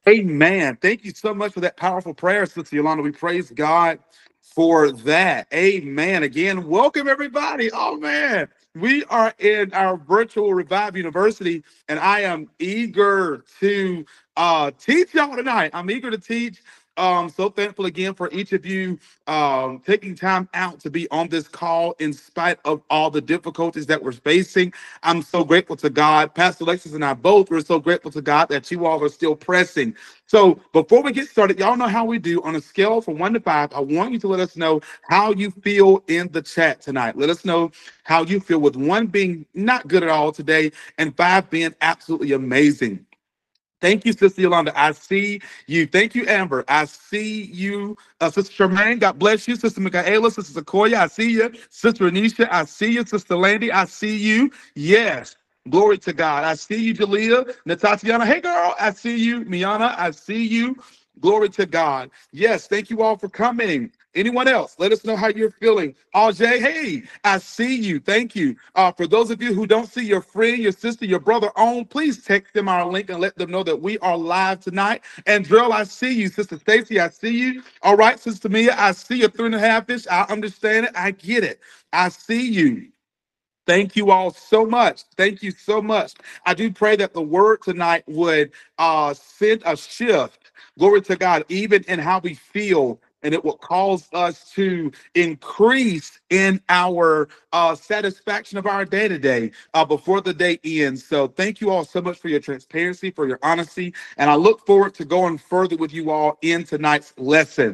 Amen. Thank you so much for that powerful prayer, Sister Yolanda. We praise God for that. Amen. Again, welcome everybody. Oh man, we are in our virtual Revive University, and I am eager to teach y'all tonight. I'm eager to teach. So thankful again for each of you taking time out to be on this call in spite of all the difficulties that we're facing. I'm so grateful to God. Pastor Alexis and I both were so grateful to God that you all are still pressing. So before we get started, y'all know how we do. On a scale from 1 to 5, I want you to let us know how you feel in the chat tonight. Let us know how you feel, with 1 being not good at all today and 5 being absolutely amazing. Thank you, Sister Yolanda. I see you. Thank you, Amber. I see you. Sister Charmaine, God bless you. Sister Michaela, Sister Sequoia, I see you. Sister Anisha, I see you. Sister Landy, I see you. Yes. Glory to God. I see you, Jalea. Natatiana, hey girl, I see you. Miana, I see you. Glory to God. Yes, thank you all for coming. Anyone else? Let us know how you're feeling. Ajay, hey, I see you. Thank you. For those of you who don't see your friend, your sister, your brother on, please text them our link and let them know that we are live tonight. And Drill, I see you. Sister Stacy, I see you. All right, Sister Mia, I see you. 3.5-ish. I understand it. I get it. I see you. Thank you all so much. Thank you so much. I do pray that the word tonight would send a shift, glory to God, even in how we feel, and it will cause us to increase in our satisfaction of our day to day before the day ends. So thank you all so much for your transparency, for your honesty, and I look forward to going further with you all in tonight's lesson.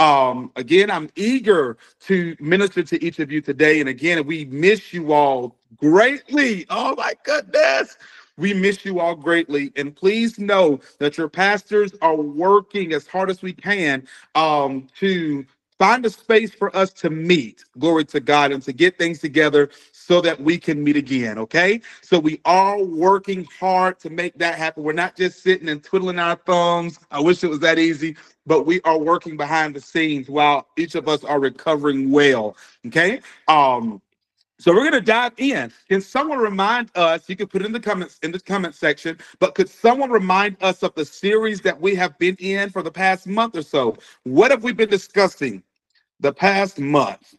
Again, I'm eager to minister to each of you today. And again, we miss you all greatly. Oh my goodness. We miss you all greatly. And please know that your pastors are working as hard as we can to find a space for us to meet. Glory to God, and to get things together so that we can meet again. Okay. So we are working hard to make that happen. We're not just sitting and twiddling our thumbs. I wish it was that easy, but we are working behind the scenes while each of us are recovering well. Okay. So we're going to dive in. Can someone remind us? You can put it in the comment section, but could someone remind us of the series that we have been in for the past month or so? What have we been discussing the past month?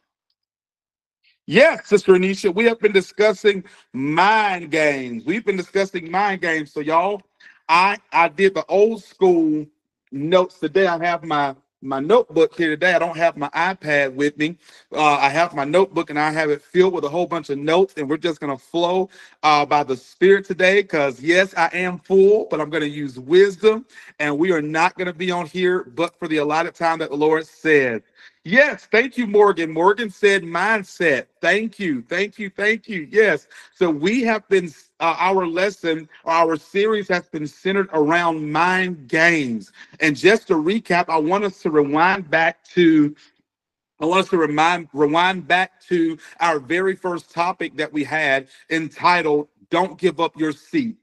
Yes, Sister Anisha, we have been discussing mind games. We've been discussing mind games. So y'all, I did the old school notes today. I have my notebook here today. I don't have my iPad with me. I have my notebook and I have it filled with a whole bunch of notes, and we're just gonna flow by the Spirit today. Because yes, I am full, but I'm gonna use wisdom, and we are not gonna be on here but for the allotted time that the Lord said. Yes, thank you, Morgan. Morgan said mindset. Thank you, thank you, thank you. Yes, so we have been, our lesson, our series has been centered around mind games. And just to recap, I want us to rewind back to, I want us to rewind back to our very first topic that we had entitled "Don't Give Up Your Seat."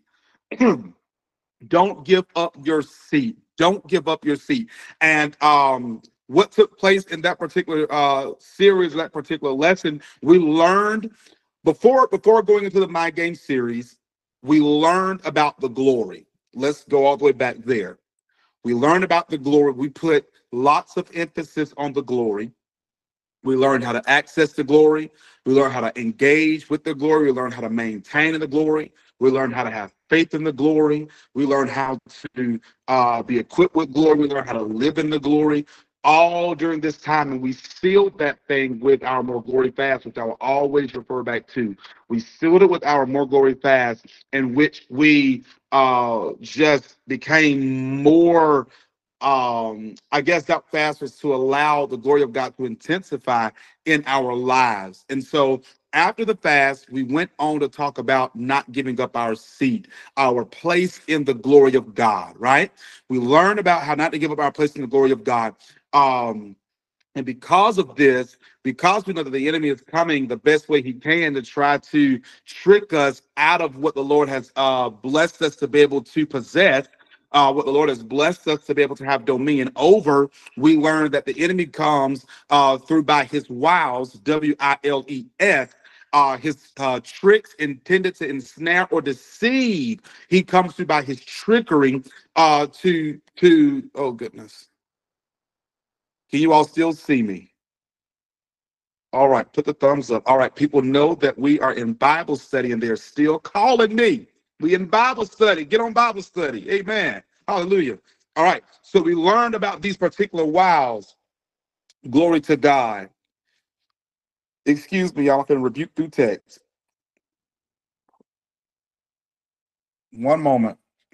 Don't give up your seat. Don't give up your seat. And what took place in that particular series, that particular lesson, we learned before going into the My Game series, we learned about the glory. Let's go all the way back there. We learned about the glory. We put lots of emphasis on the glory. We learned how to access the glory. We learned how to engage with the glory. We learned how to maintain in the glory. We learned how to have faith in the glory. We learned how to be equipped with glory. We learned how to live in the glory all during this time. And we sealed that thing with our More Glory fast, which I will always refer back to. We sealed it with our More Glory fast, in which we just became more, I guess that fast was to allow the glory of God to intensify in our lives. And so after the fast, we went on to talk about not giving up our seat, our place in the glory of God, right? We learned about how not to give up our place in the glory of God. Um, and because of this, because we know that the enemy is coming the best way he can to try to trick us out of what the Lord has blessed us to be able to possess, what the Lord has blessed us to be able to have dominion over, we learned that the enemy comes through by his wiles, Wiles, his tricks intended to ensnare or deceive. He comes to by his trickery to oh goodness. Can you all still see me? All right, put the thumbs up. All right, people know that we are in Bible study and they're still calling me. We in Bible study. Get on Bible study. Amen. Hallelujah. All right, so we learned about these particular wows. Glory to God. Excuse me, y'all can rebuke through text. One moment.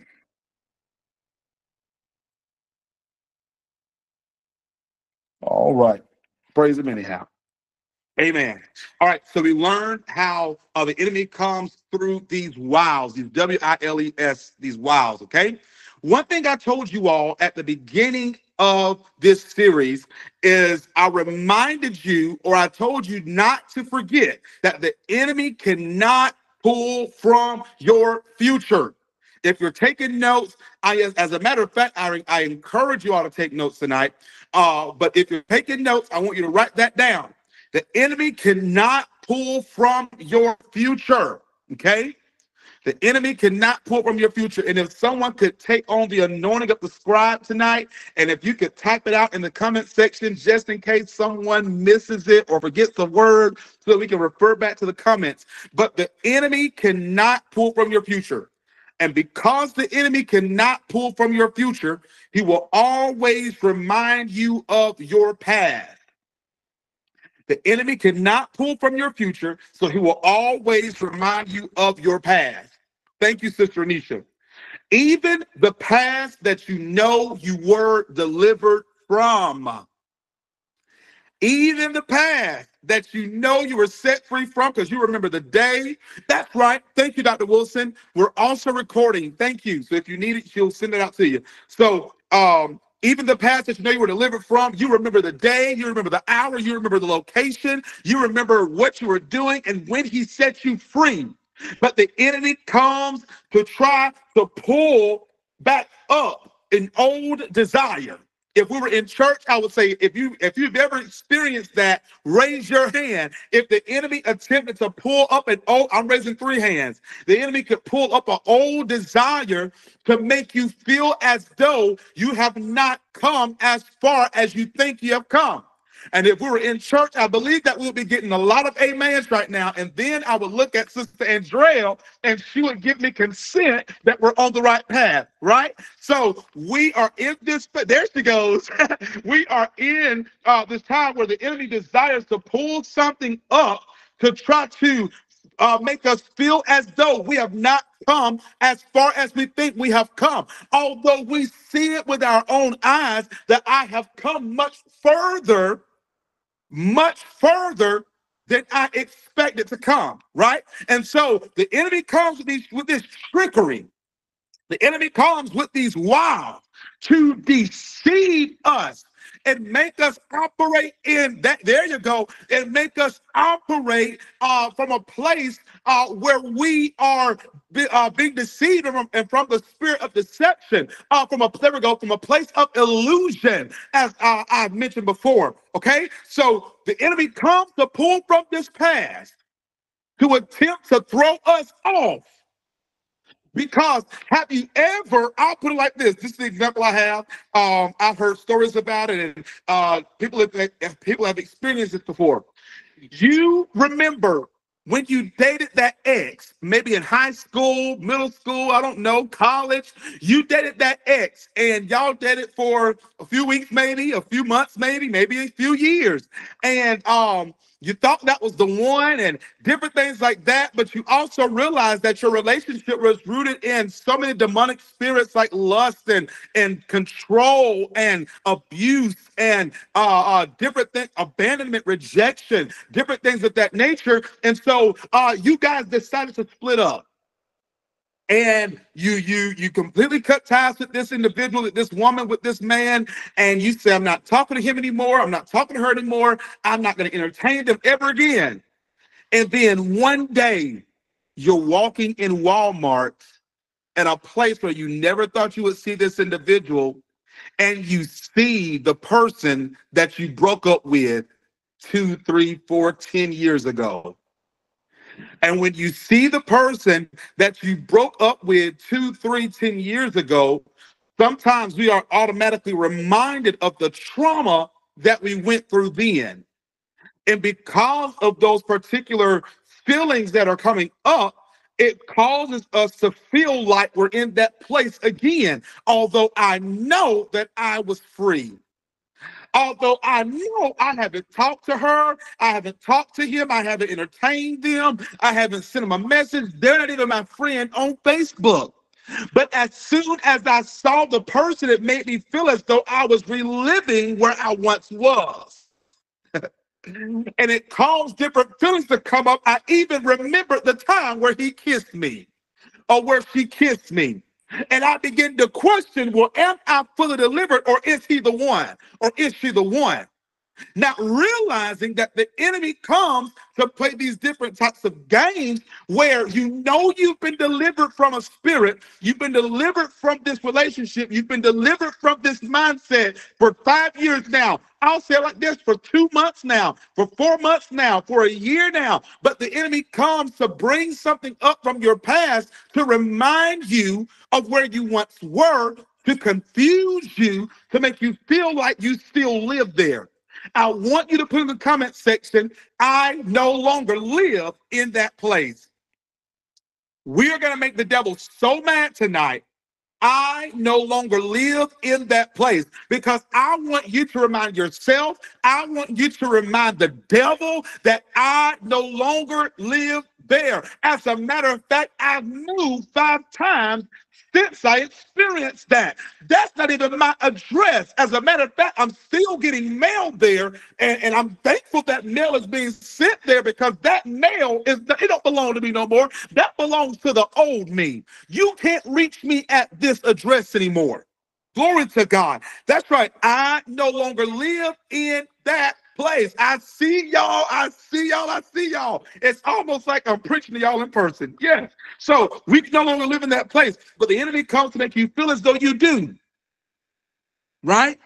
All right. Praise him anyhow. Amen. All right. So we learned how the enemy comes through these wiles, these WILES, these wiles. Okay. One thing I told you all at the beginning of this series is I reminded you, or I told you not to forget that the enemy cannot pull from your future. If you're taking notes, as a matter of fact, I encourage you all to take notes tonight. But if you're taking notes, I want you to write that down. The enemy cannot pull from your future. Okay? The enemy cannot pull from your future. And if someone could take on the anointing of the scribe tonight, and if you could type it out in the comment section, just in case someone misses it or forgets the word, so that we can refer back to the comments. But the enemy cannot pull from your future. And because the enemy cannot pull from your future, he will always remind you of your past. The enemy cannot pull from your future, so he will always remind you of your past. Thank you, Sister Anisha. Even the past that you know you were delivered from. Even the past that you know you were set free from, because you remember the day. That's right. Thank you, Dr. Wilson. We're also recording. Thank you. So if you need it, she'll send it out to you. So even the past that you know you were delivered from, you remember the day, you remember the hour, you remember the location, you remember what you were doing and when he set you free. But the enemy comes to try to pull back up an old desire. If we were in church, I would say, if you've ever experienced that, raise your hand. If the enemy attempted to pull up an old, I'm raising 3 hands. The enemy could pull up an old desire to make you feel as though you have not come as far as you think you have come. And if we were in church, I believe that we'll be getting a lot of amens right now. And then I would look at Sister Andrea and she would give me consent that we're on the right path, right? So we are in this, there she goes. We are in this time where the enemy desires to pull something up to try to make us feel as though we have not come as far as we think we have come. Although we see it with our own eyes that I have come much further than I expected to come, right? And so the enemy comes with this trickery. The enemy comes with these wiles to deceive us and make us operate in that. There you go. And make us operate from a place where we are being deceived and from the spirit of deception. There we go, from a place of illusion, as I've mentioned before. Okay, so the enemy comes to pull from this past to attempt to throw us off. Because have you ever, I'll put it like this. This is the example I have. I've heard stories about it, and people have experienced it before. You remember when you dated that ex, maybe in high school, middle school, I don't know, college, you dated that ex and y'all dated for a few weeks, maybe a few months, maybe a few years. And you thought that was the one and different things like that, but you also realized that your relationship was rooted in so many demonic spirits like lust and control and abuse and different things, abandonment, rejection, different things of that nature. And so you guys decided to split up. And you completely cut ties with this individual, with this woman, with this man, and you say, I'm not talking to him anymore. I'm not talking to her anymore. I'm not going to entertain them ever again. And then one day, you're walking in Walmart at a place where you never thought you would see this individual, and you see the person that you broke up with 2, 3, 4, 10 years ago. And when you see the person that you broke up with 2, 3, 10 years ago, sometimes we are automatically reminded of the trauma that we went through then. And because of those particular feelings that are coming up, it causes us to feel like we're in that place again. Although I know that I was free. Although I know I haven't talked to her, I haven't talked to him, I haven't entertained them, I haven't sent them a message. They're not even my friend on Facebook. But as soon as I saw the person, it made me feel as though I was reliving where I once was. And it caused different feelings to come up. I even remembered the time where he kissed me or where she kissed me. And I began to question, well, am I fully delivered, or is he the one? Or is she the one? Not realizing that the enemy comes to play these different types of games where you know you've been delivered from a spirit, you've been delivered from this relationship, you've been delivered from this mindset for 5 years now. I'll say it like this, for 2 months now, for 4 months now, for a year now. But the enemy comes to bring something up from your past to remind you of where you once were, to confuse you, to make you feel like you still live there. I want you to put in the comment section, I no longer live in that place. We are going to make the devil so mad tonight. I no longer live in that place, because I want you to remind yourself, I want you to remind the devil that I no longer live there. As a matter of fact, I've moved 5 times since I experienced that. That's not even my address. As a matter of fact, I'm still getting mail there, and I'm thankful that mail is being sent there, because that mail it don't belong to me no more. That belongs to the old me. You can't reach me at this address anymore. Glory to God. That's right. I no longer live in that place. I see y'all. I see y'all. I see y'all. It's almost like I'm preaching to y'all in person. Yes. So we no longer live in that place. But the enemy comes to make you feel as though you do. Right?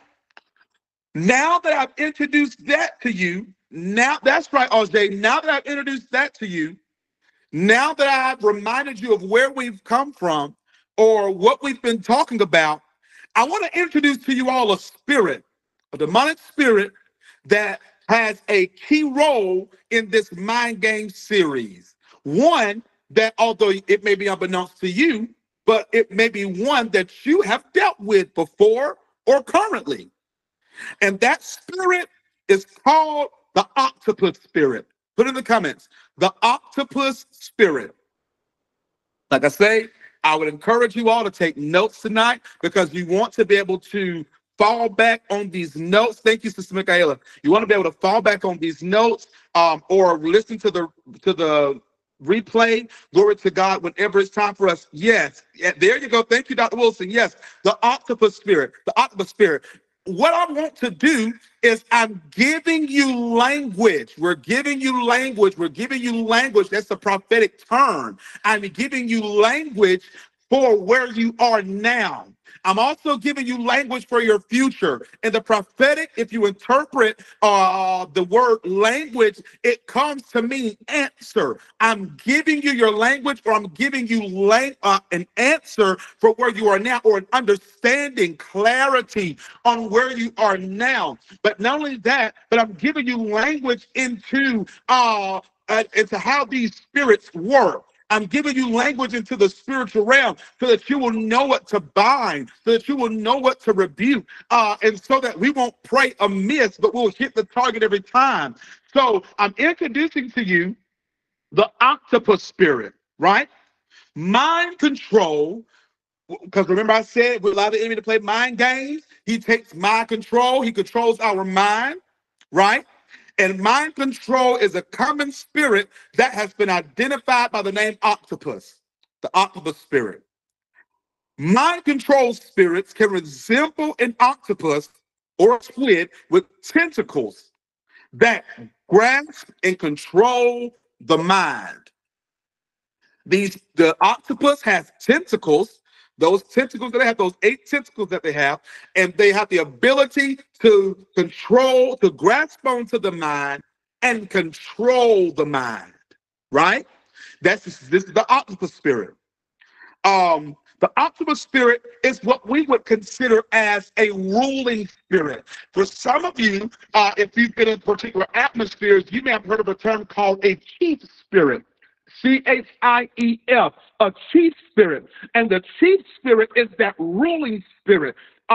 Now that I've introduced that to you, now that's right, OJ. Now that I've introduced that to you, now that I've reminded you of where we've come from or what we've been talking about, I want to introduce to you all a spirit, a demonic spirit that has a key role in this mind game series. One that, although it may be unbeknownst to you, but it may be one that you have dealt with before or currently. And that spirit is called the octopus spirit. Put in the comments, the octopus spirit. Like I say, I would encourage you all to take notes tonight, because you want to be able to fall back on these notes. Thank you, Sister Michaela. You want to be able to fall back on these notes, or listen to the replay. Glory to God whenever it's time for us. Yes, yeah, there you go. Thank you, Dr. Wilson. Yes, the octopus spirit, the octopus spirit. What I want to do is I'm giving you language. We're giving you language. We're giving you language. That's a prophetic term. I'm giving you language for where you are now. I'm also giving you language for your future. In the prophetic, if you interpret the word language, it comes to mean answer. I'm giving you your language, or I'm giving you an answer for where you are now, or an understanding, clarity on where you are now. But not only that, but I'm giving you language into how these spirits work. I'm giving you language into the spiritual realm, so that you will know what to bind, so that you will know what to rebuke, and so that we won't pray amiss, but we'll hit the target every time. So I'm introducing to you the octopus spirit, right? Mind control, because remember I said we allow the enemy to play mind games. He takes mind control. He controls our mind, right? And mind control is a common spirit that has been identified by the name octopus, the octopus spirit. Mind control spirits can resemble an octopus or a squid with tentacles that grasp and control the mind. The octopus has tentacles, those tentacles that they have, those 8 tentacles that they have, and they have the ability to grasp onto the mind and control the mind, right? This is the octopus spirit. The octopus spirit is what we would consider as a ruling spirit. For some of you, if you've been in particular atmospheres, you may have heard of a term called a chief spirit. Chief, a chief spirit. And the chief spirit is that ruling spirit.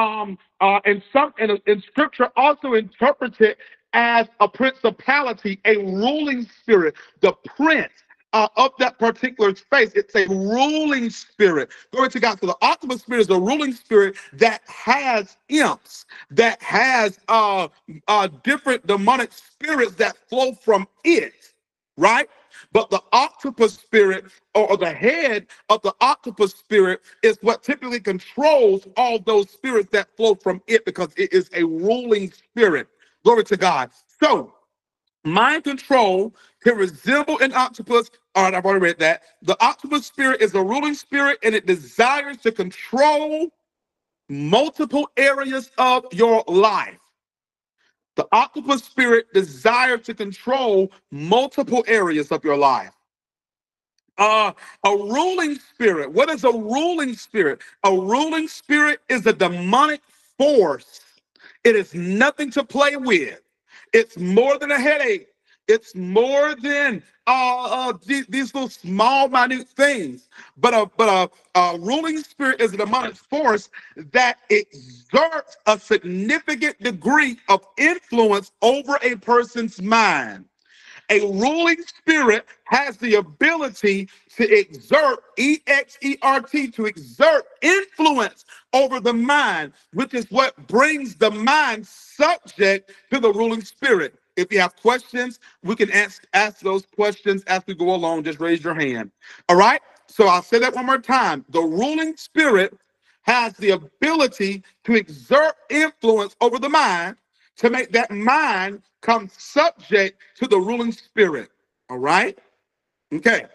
In scripture also interprets it as a principality, a ruling spirit, the prince of that particular space. It's a ruling spirit. Glory to God. So the octopus spirit is a ruling spirit that has imps, that has different demonic spirits that flow from it, right? But the octopus spirit, or the head of the octopus spirit, is what typically controls all those spirits that flow from it, because it is a ruling spirit. Glory to God. So mind control can resemble an octopus. All right, I've already read that. The octopus spirit is a ruling spirit, and it desires to control multiple areas of your life. The octopus spirit desires to control multiple areas of your life. A ruling spirit. What is a ruling spirit? A ruling spirit is a demonic force. It is nothing to play with. It's more than a headache. It's more than these little small, minute things. But a ruling spirit is a demonic force that exerts a significant degree of influence over a person's mind. A ruling spirit has the ability to exert, E-X-E-R-T, to exert influence over the mind, which is what brings the mind subject to the ruling spirit. If you have questions, we can ask those questions as we go along. Just raise your hand. All right? So I'll say that one more time. The ruling spirit has the ability to exert influence over the mind, to make that mind come subject to the ruling spirit. All right? Okay.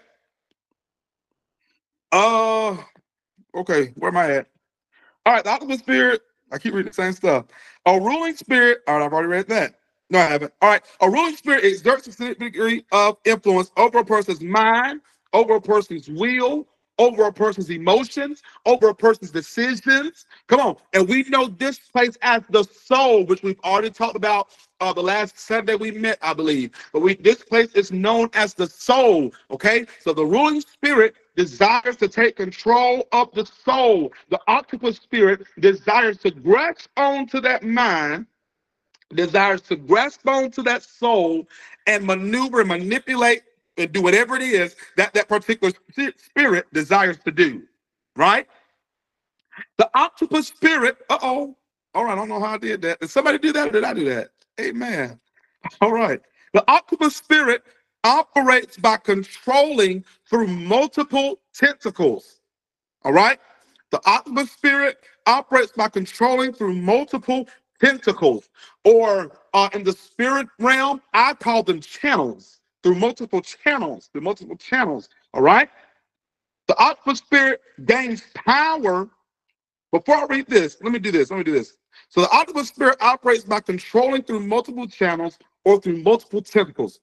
Okay, where am I at? All right, the octopus spirit. I keep reading the same stuff. A ruling spirit. All right, I've already read that. No, I haven't. All right. A ruling spirit exerts a significant degree of influence over a person's mind, over a person's will, over a person's emotions, over a person's decisions. Come on. And we know this place as the soul, which we've already talked about the last Sunday we met, I believe. But this place is known as the soul. Okay. So the ruling spirit desires to take control of the soul. The octopus spirit desires to grasp onto that mind, desires to grasp onto that soul, and maneuver and manipulate and do whatever it is that that particular spirit desires to do, right? The octopus spirit, all right, I don't know how I did that. Did somebody do that, or did I do that? Amen. All right. The octopus spirit operates by controlling through multiple tentacles. All right. The octopus spirit operates by controlling through multiple tentacles, or in the spirit realm, I call them channels, through multiple channels, All right. The octopus spirit gains power. Before I read this, let me do this. So the octopus spirit operates by controlling through multiple channels or through multiple tentacles.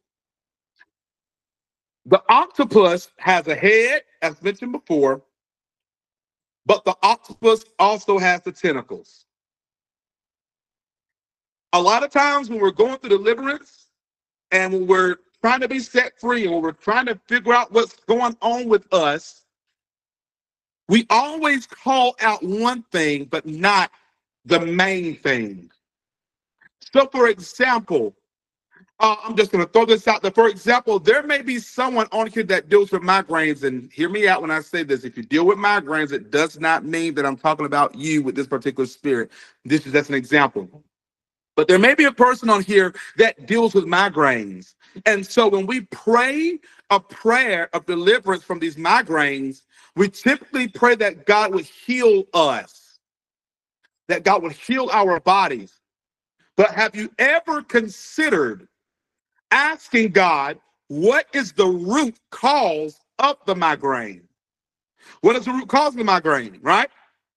The octopus has a head, as mentioned before, but the octopus also has the tentacles. A lot of times when we're going through deliverance and when we're trying to be set free and when we're trying to figure out what's going on with us, we always call out one thing, but not the main thing. So, for example, I'm just going to throw this out there. For example, there may be someone on here that deals with migraines, and hear me out when I say this. If you deal with migraines, it does not mean that I'm talking about you with this particular spirit. This is just an example. But there may be a person on here that deals with migraines. And so when we pray a prayer of deliverance from these migraines, we typically pray that God would heal us, that God would heal our bodies. But have you ever considered asking God, what is the root cause of the migraine? What is the root cause of the migraine, right?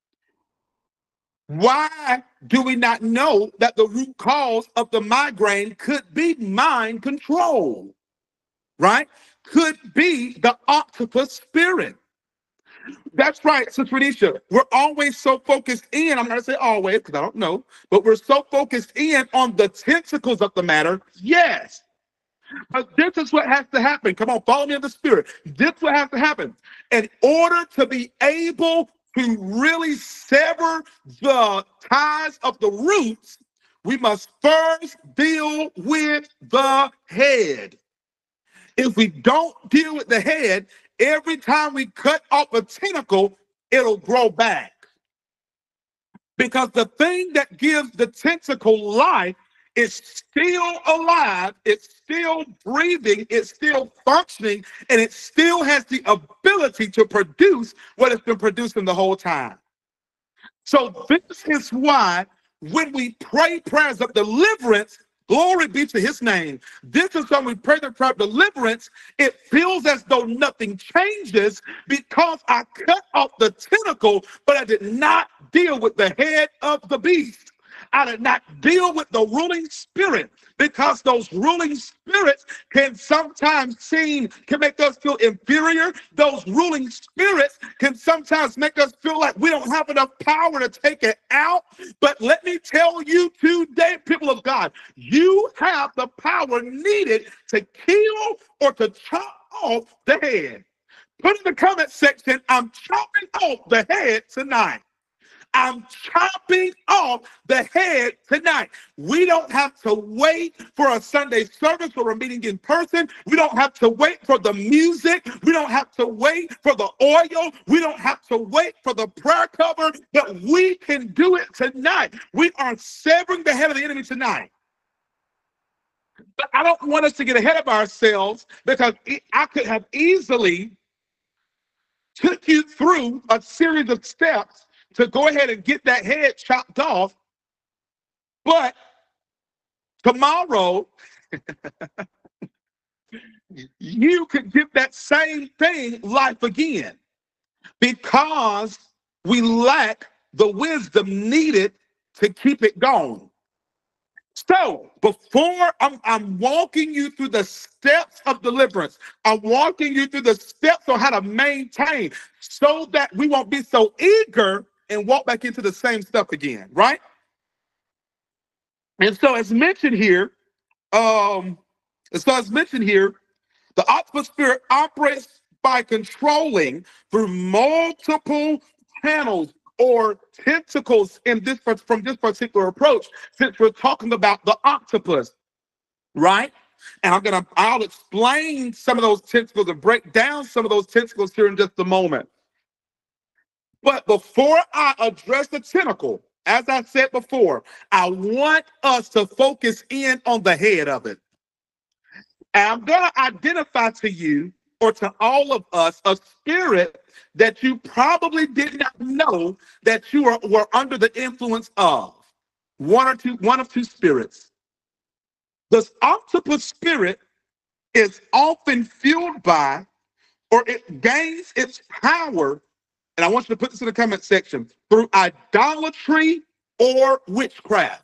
Why do we not know that the root cause of the migraine could be mind control, right? could be the octopus spirit. That's right, Sister Renisha. We're always so focused in, I'm not going to say always because I don't know, but we're so focused in on the tentacles of the matter. Yes. But this is what has to happen. Come on, follow me in the spirit. This is what has to happen. In order to be able to really sever the ties of the roots, we must first deal with the head. If we don't deal with the head, every time we cut off a tentacle, it'll grow back. Because the thing that gives the tentacle life is still alive, it's still breathing, it's still functioning, and it still has the ability to produce what it's been producing the whole time. So this is why when we pray prayers of deliverance, glory be to his name. This is when we pray the prayer of deliverance, it feels as though nothing changes because I cut off the tentacle, but I did not deal with the head of the beast. I did not deal with the ruling spirit, because those ruling spirits can sometimes can make us feel inferior. Those ruling spirits can sometimes make us feel like we don't have enough power to take it out. But let me tell you today, people of God, you have the power needed to kill or to chop off the head. Put in the comment section, I'm chopping off the head tonight. I'm chopping off the head tonight. We don't have to wait for a Sunday service or a meeting in person. We don't have to wait for the music. We don't have to wait for the oil. We don't have to wait for the prayer cover, but we can do it tonight. We are severing the head of the enemy tonight. But I don't want us to get ahead of ourselves, because I could have easily took you through a series of steps to go ahead and get that head chopped off. But tomorrow, you could give that same thing life again, because we lack the wisdom needed to keep it going. So before I'm walking you through the steps of deliverance, I'm walking you through the steps on how to maintain, so that we won't be so eager and walk back into the same stuff again, right? And so as mentioned here, um, the octopus spirit operates by controlling through multiple channels or tentacles in this from this particular approach, since we're talking about the octopus, right? And I'll explain some of those tentacles and break down some of those tentacles here in just a moment. But before I address the tentacle, as I said before, I want us to focus in on the head of it. And I'm going to identify to you, or to all of us, a spirit that you probably did not know that you were under the influence of. One of two spirits. The octopus spirit is often fueled by, or it gains its power, and I want you to put this in the comment section, through idolatry or witchcraft.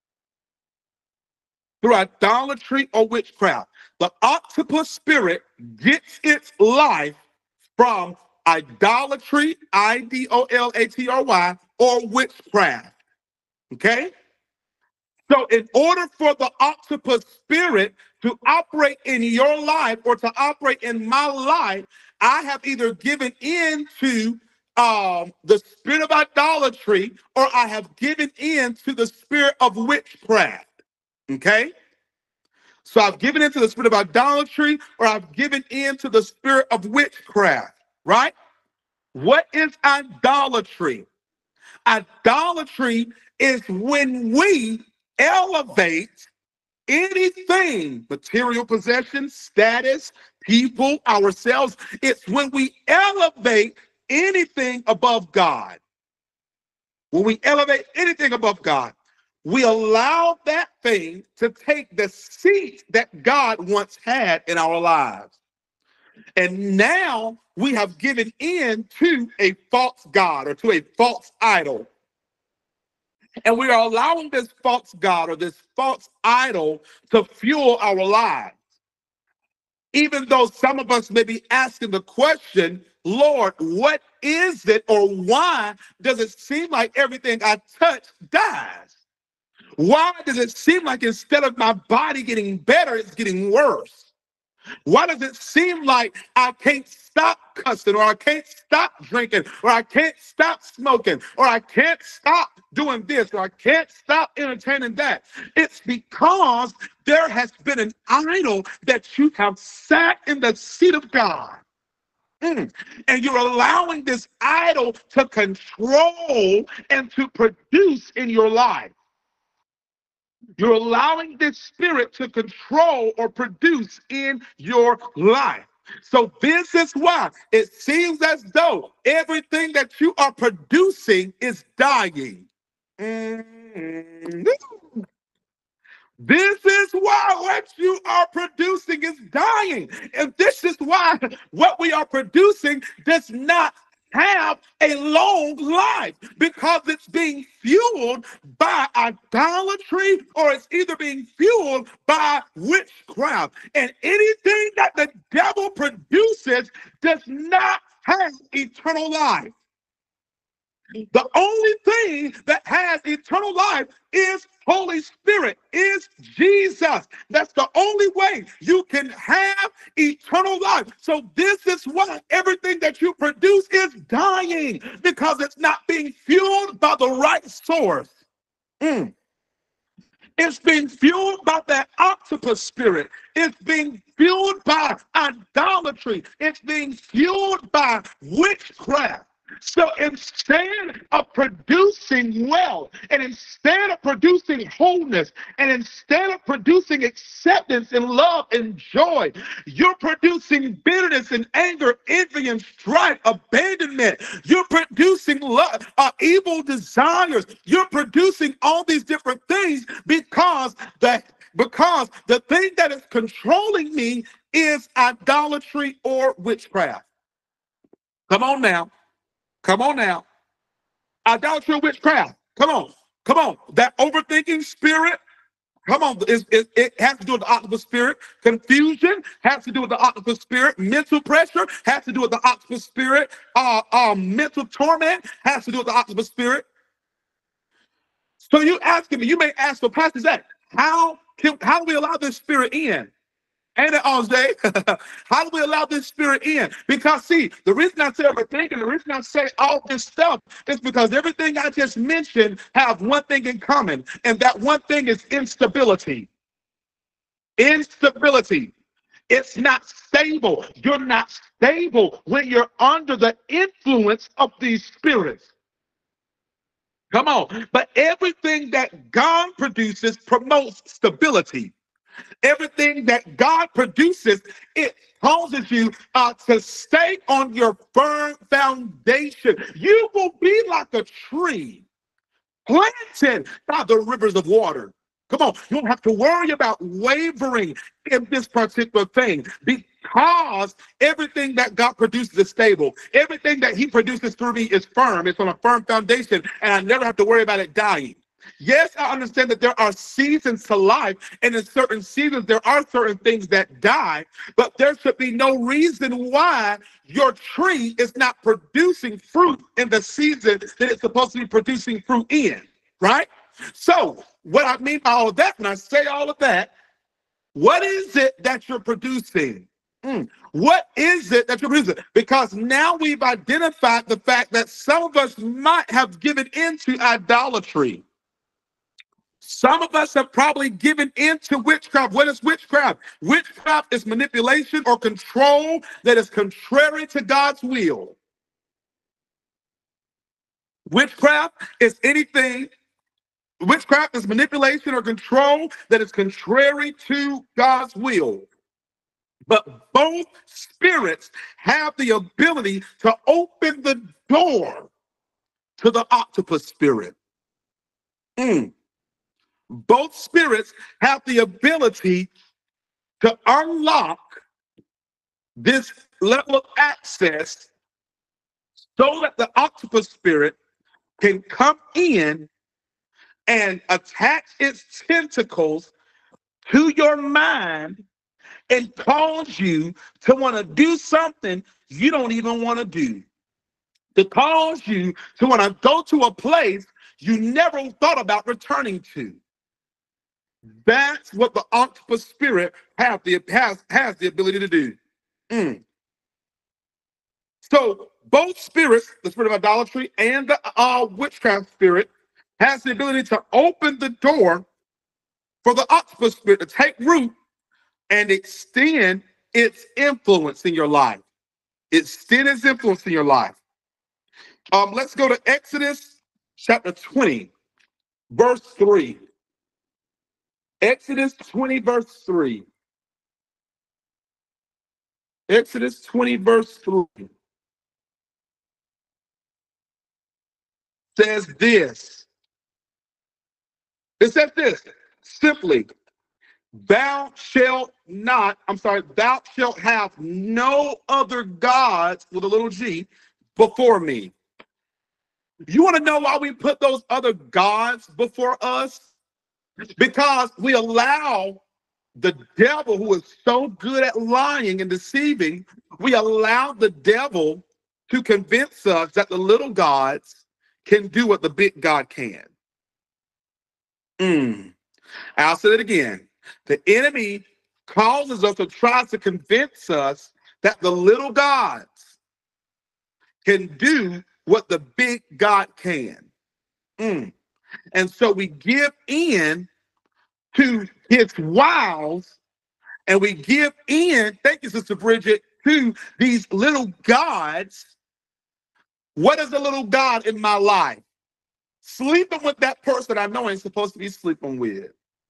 Through idolatry or witchcraft. The octopus spirit gets its life from idolatry, idolatry, or witchcraft. Okay? So in order for the octopus spirit to operate in your life or to operate in my life, I have either given in to the spirit of idolatry, or I have given in to the spirit of witchcraft. Okay? So I've given into the spirit of idolatry, or I've given into the spirit of witchcraft, right? What is idolatry? Idolatry is when we elevate anything, material possessions, status, people, ourselves. It's when we elevate anything above God. When we elevate anything above God, we allow that thing to take the seat that God once had in our lives. And now we have given in to a false God or to a false idol. And we are allowing this false God or this false idol to fuel our lives. Even though some of us may be asking the question, Lord, what is it, or why does it seem like everything I touch dies? Why does it seem like instead of my body getting better, it's getting worse? Why does it seem like I can't stop cussing, or I can't stop drinking, or I can't stop smoking, or I can't stop doing this, or I can't stop entertaining that? It's because there has been an idol that you have sat in the seat of God. And you're allowing this idol to control and to produce in your life. You're allowing this spirit to control or produce in your life. So this is why it seems as though everything that you are producing is dying. Mm. This is why what you are producing is dying. And this is why what we are producing does not have a long life, because it's being fueled by idolatry, or it's either being fueled by witchcraft. And anything that the devil produces does not have eternal life. The only thing that has eternal life is Holy Spirit, is Jesus. That's the only way you can have eternal life. So this is why everything that you produce is dying, because it's not being fueled by the right source. It's being fueled by that octopus spirit. It's being fueled by idolatry. It's being fueled by witchcraft. So instead of producing wealth, and instead of producing wholeness, and instead of producing acceptance and love and joy, you're producing bitterness and anger, envy and strife, abandonment. You're producing love, evil desires. You're producing all these different things because the thing that is controlling me is idolatry or witchcraft. Come on now. Come on now. Idolatry, witchcraft. Come on. Come on. That overthinking spirit. Come on. It has to do with the octopus spirit. Confusion has to do with the octopus spirit. Mental pressure has to do with the octopus spirit. Mental torment has to do with the octopus spirit. So you may ask for Pastor Zach, how do we allow this spirit in? Ain't it, Jose? How do we allow this spirit in? Because, see, the reason I say everything, and the reason I say all this stuff is because everything I just mentioned have one thing in common, and that one thing is instability. Instability. It's not stable. You're not stable when you're under the influence of these spirits. Come on. But everything that God produces promotes stability. Everything that God produces, it causes you to stay on your firm foundation. You will be like a tree planted by the rivers of water. Come on, you don't have to worry about wavering in this particular thing, because everything that God produces is stable. Everything that He produces through me is firm. It's on a firm foundation, and I never have to worry about it dying. Yes, I understand that there are seasons to life, and in certain seasons, there are certain things that die, but there should be no reason why your tree is not producing fruit in the season that it's supposed to be producing fruit in, right? So, what I mean by all of that, when I say all of that, what is it that you're producing? What is it that you're producing? Because now we've identified the fact that some of us might have given into idolatry. Some of us have probably given into witchcraft. What is witchcraft? Witchcraft is manipulation or control that is contrary to God's will. Witchcraft is anything. Witchcraft is manipulation or control that is contrary to God's will. But both spirits have the ability to open the door to the octopus spirit. Both spirits have the ability to unlock this level of access so that the octopus spirit can come in and attach its tentacles to your mind and cause you to want to do something you don't even want to do, to cause you to want to go to a place you never thought about returning to. That's what the octopus spirit has the ability to do. Mm. So both spirits, the spirit of idolatry and the witchcraft spirit, has the ability to open the door for the octopus spirit to take root and extend its influence in your life. Extend its influence in your life. Let's go to Exodus chapter 20, verse 3. Exodus 20, verse 3. Exodus 20, verse 3 says this. It says this simply, thou shalt have no other gods with a little g before me. You want to know why we put those other gods before us? Because we allow the devil, who is so good at lying and deceiving, we allow the devil to convince us that the little gods can do what the big God can. I'll say it again. The enemy causes us or tries to convince us that the little gods can do what the big God can. And so we give in to his wiles, and we give in, thank you, Sister Bridget, to these little gods. What is a little God in my life? Sleeping with that person I know ain't supposed to be sleeping with.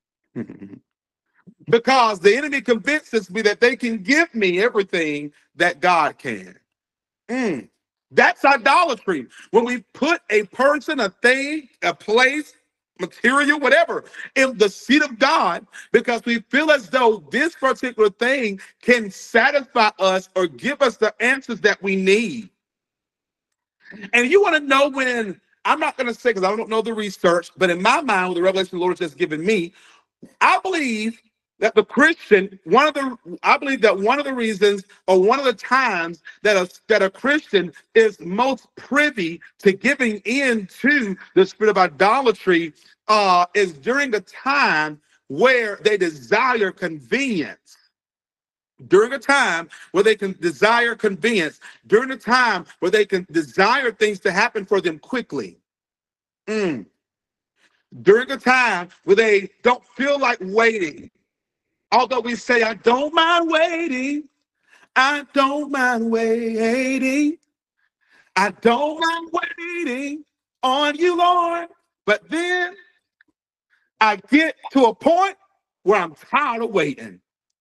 Because the enemy convinces me that they can give me everything that God can. That's idolatry. When we put a person, a thing, a place, material, whatever, in the seat of God, because we feel as though this particular thing can satisfy us or give us the answers that we need. And you want to know when, I'm not going to say because I don't know the research, but in my mind, with the revelation the Lord has just given me, I believe that the Christian, I believe that one of the reasons or one of the times that a Christian is most privy to giving in to the spirit of idolatry is during the time where they desire convenience. During a time where they can desire convenience, during a time where they can desire things to happen for them quickly. During a time where they don't feel like waiting. Although we say, I don't mind waiting. I don't mind waiting. I don't mind waiting on you, Lord. But then I get to a point where I'm tired of waiting.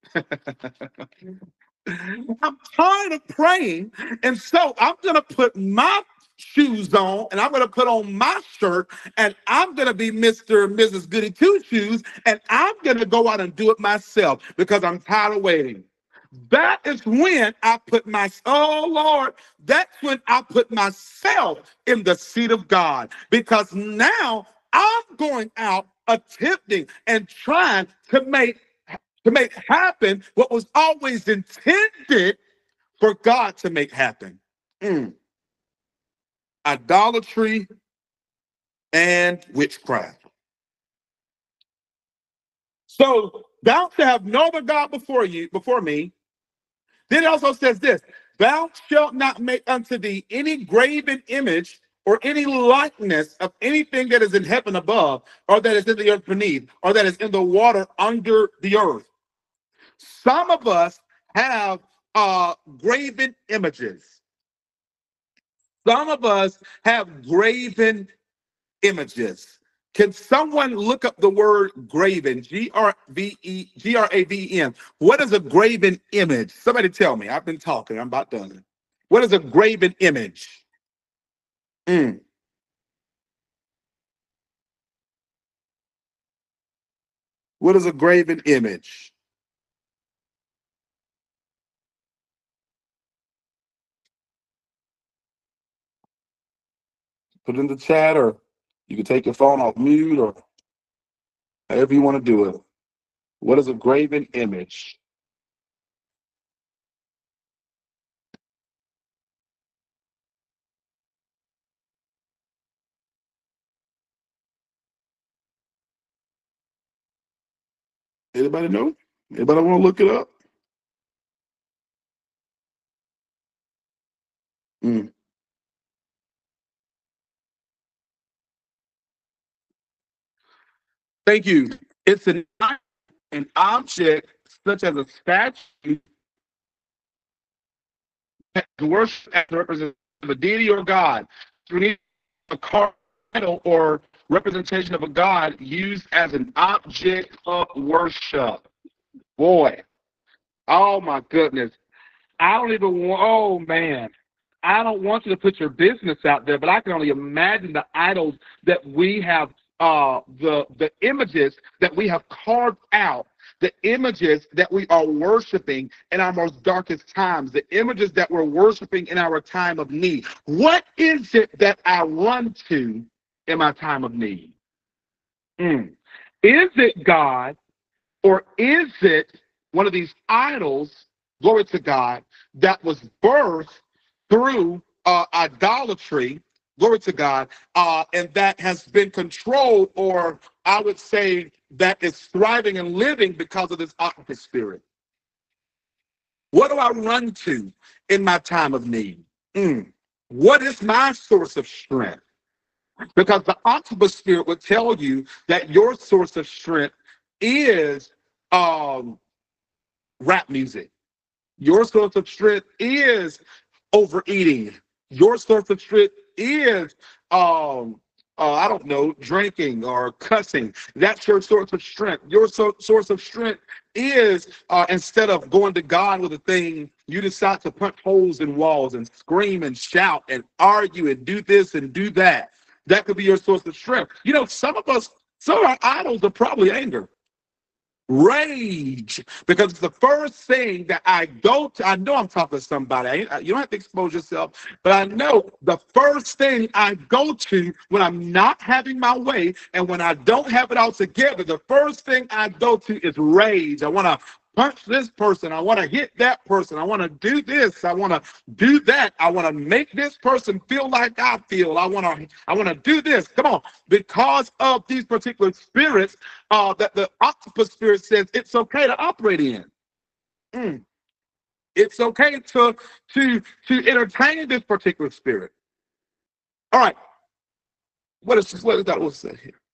I'm tired of praying. And so I'm going to put my shoes on and I'm going to put on my shirt and I'm going to be Mr. and Mrs. Goody Two Shoes and I'm going to go out and do it myself because I'm tired of waiting. That is when I put that's when I put myself in the seat of God, because now I'm going out attempting and trying to make happen what was always intended for God to make happen. Idolatry and witchcraft. So thou shalt have no other God before me. Then it also says this: thou shalt not make unto thee any graven image or any likeness of anything that is in heaven above, or that is in the earth beneath, or that is in the water under the earth. Some of us have graven images. Some of us have graven images. Can someone look up the word graven? Graven. What is a graven image? Somebody tell me. I've been talking. I'm about done. What is a graven image? What is a graven image? Put it in the chat, or you can take your phone off mute, or however you want to do it. What is a graven image? Anybody know? Anybody want to look it up? Mm. Thank you. It's an object such as a statue that worship as a representation of a deity or God. So we need a idol or representation of a God used as an object of worship. Boy, oh my goodness. I don't even want, oh man. I don't want you to put your business out there, but I can only imagine the idols that we have, the images that we have carved out, the images that we are worshiping in our most darkest times, the images that we're worshiping in our time of need. What is it that I run to in my time of need? Mm. Is it God, or is it one of these idols, glory to God, that was birthed through idolatry, glory to God, and that has been controlled, or I would say that is thriving and living because of this opposite spirit? What do I run to in my time of need? Mm. What is my source of strength? Because the octopus spirit would tell you that your source of strength is rap music. Your source of strength is overeating. Your source of strength is I don't know, drinking or cussing. That's your source of strength. Your source of strength is instead of going to God with a thing, you decide to punch holes in walls and scream and shout and argue and do this and do that. That could be your source of strength. You know, some of our idols are probably anger, rage, because it's the first thing that I go to. I know I'm talking to somebody. You don't have to expose yourself, but I know the first thing I go to when I'm not having my way and when I don't have it all together, the first thing I go to is rage. I want to punch this person. I want to hit that person. I want to do this. I want to do that. I want to make this person feel like I feel. I want to do this. Come on. Because of these particular spirits that the octopus spirit says it's okay to operate in. Mm. It's okay to entertain this particular spirit. All right. What is Dr. Wilson said here?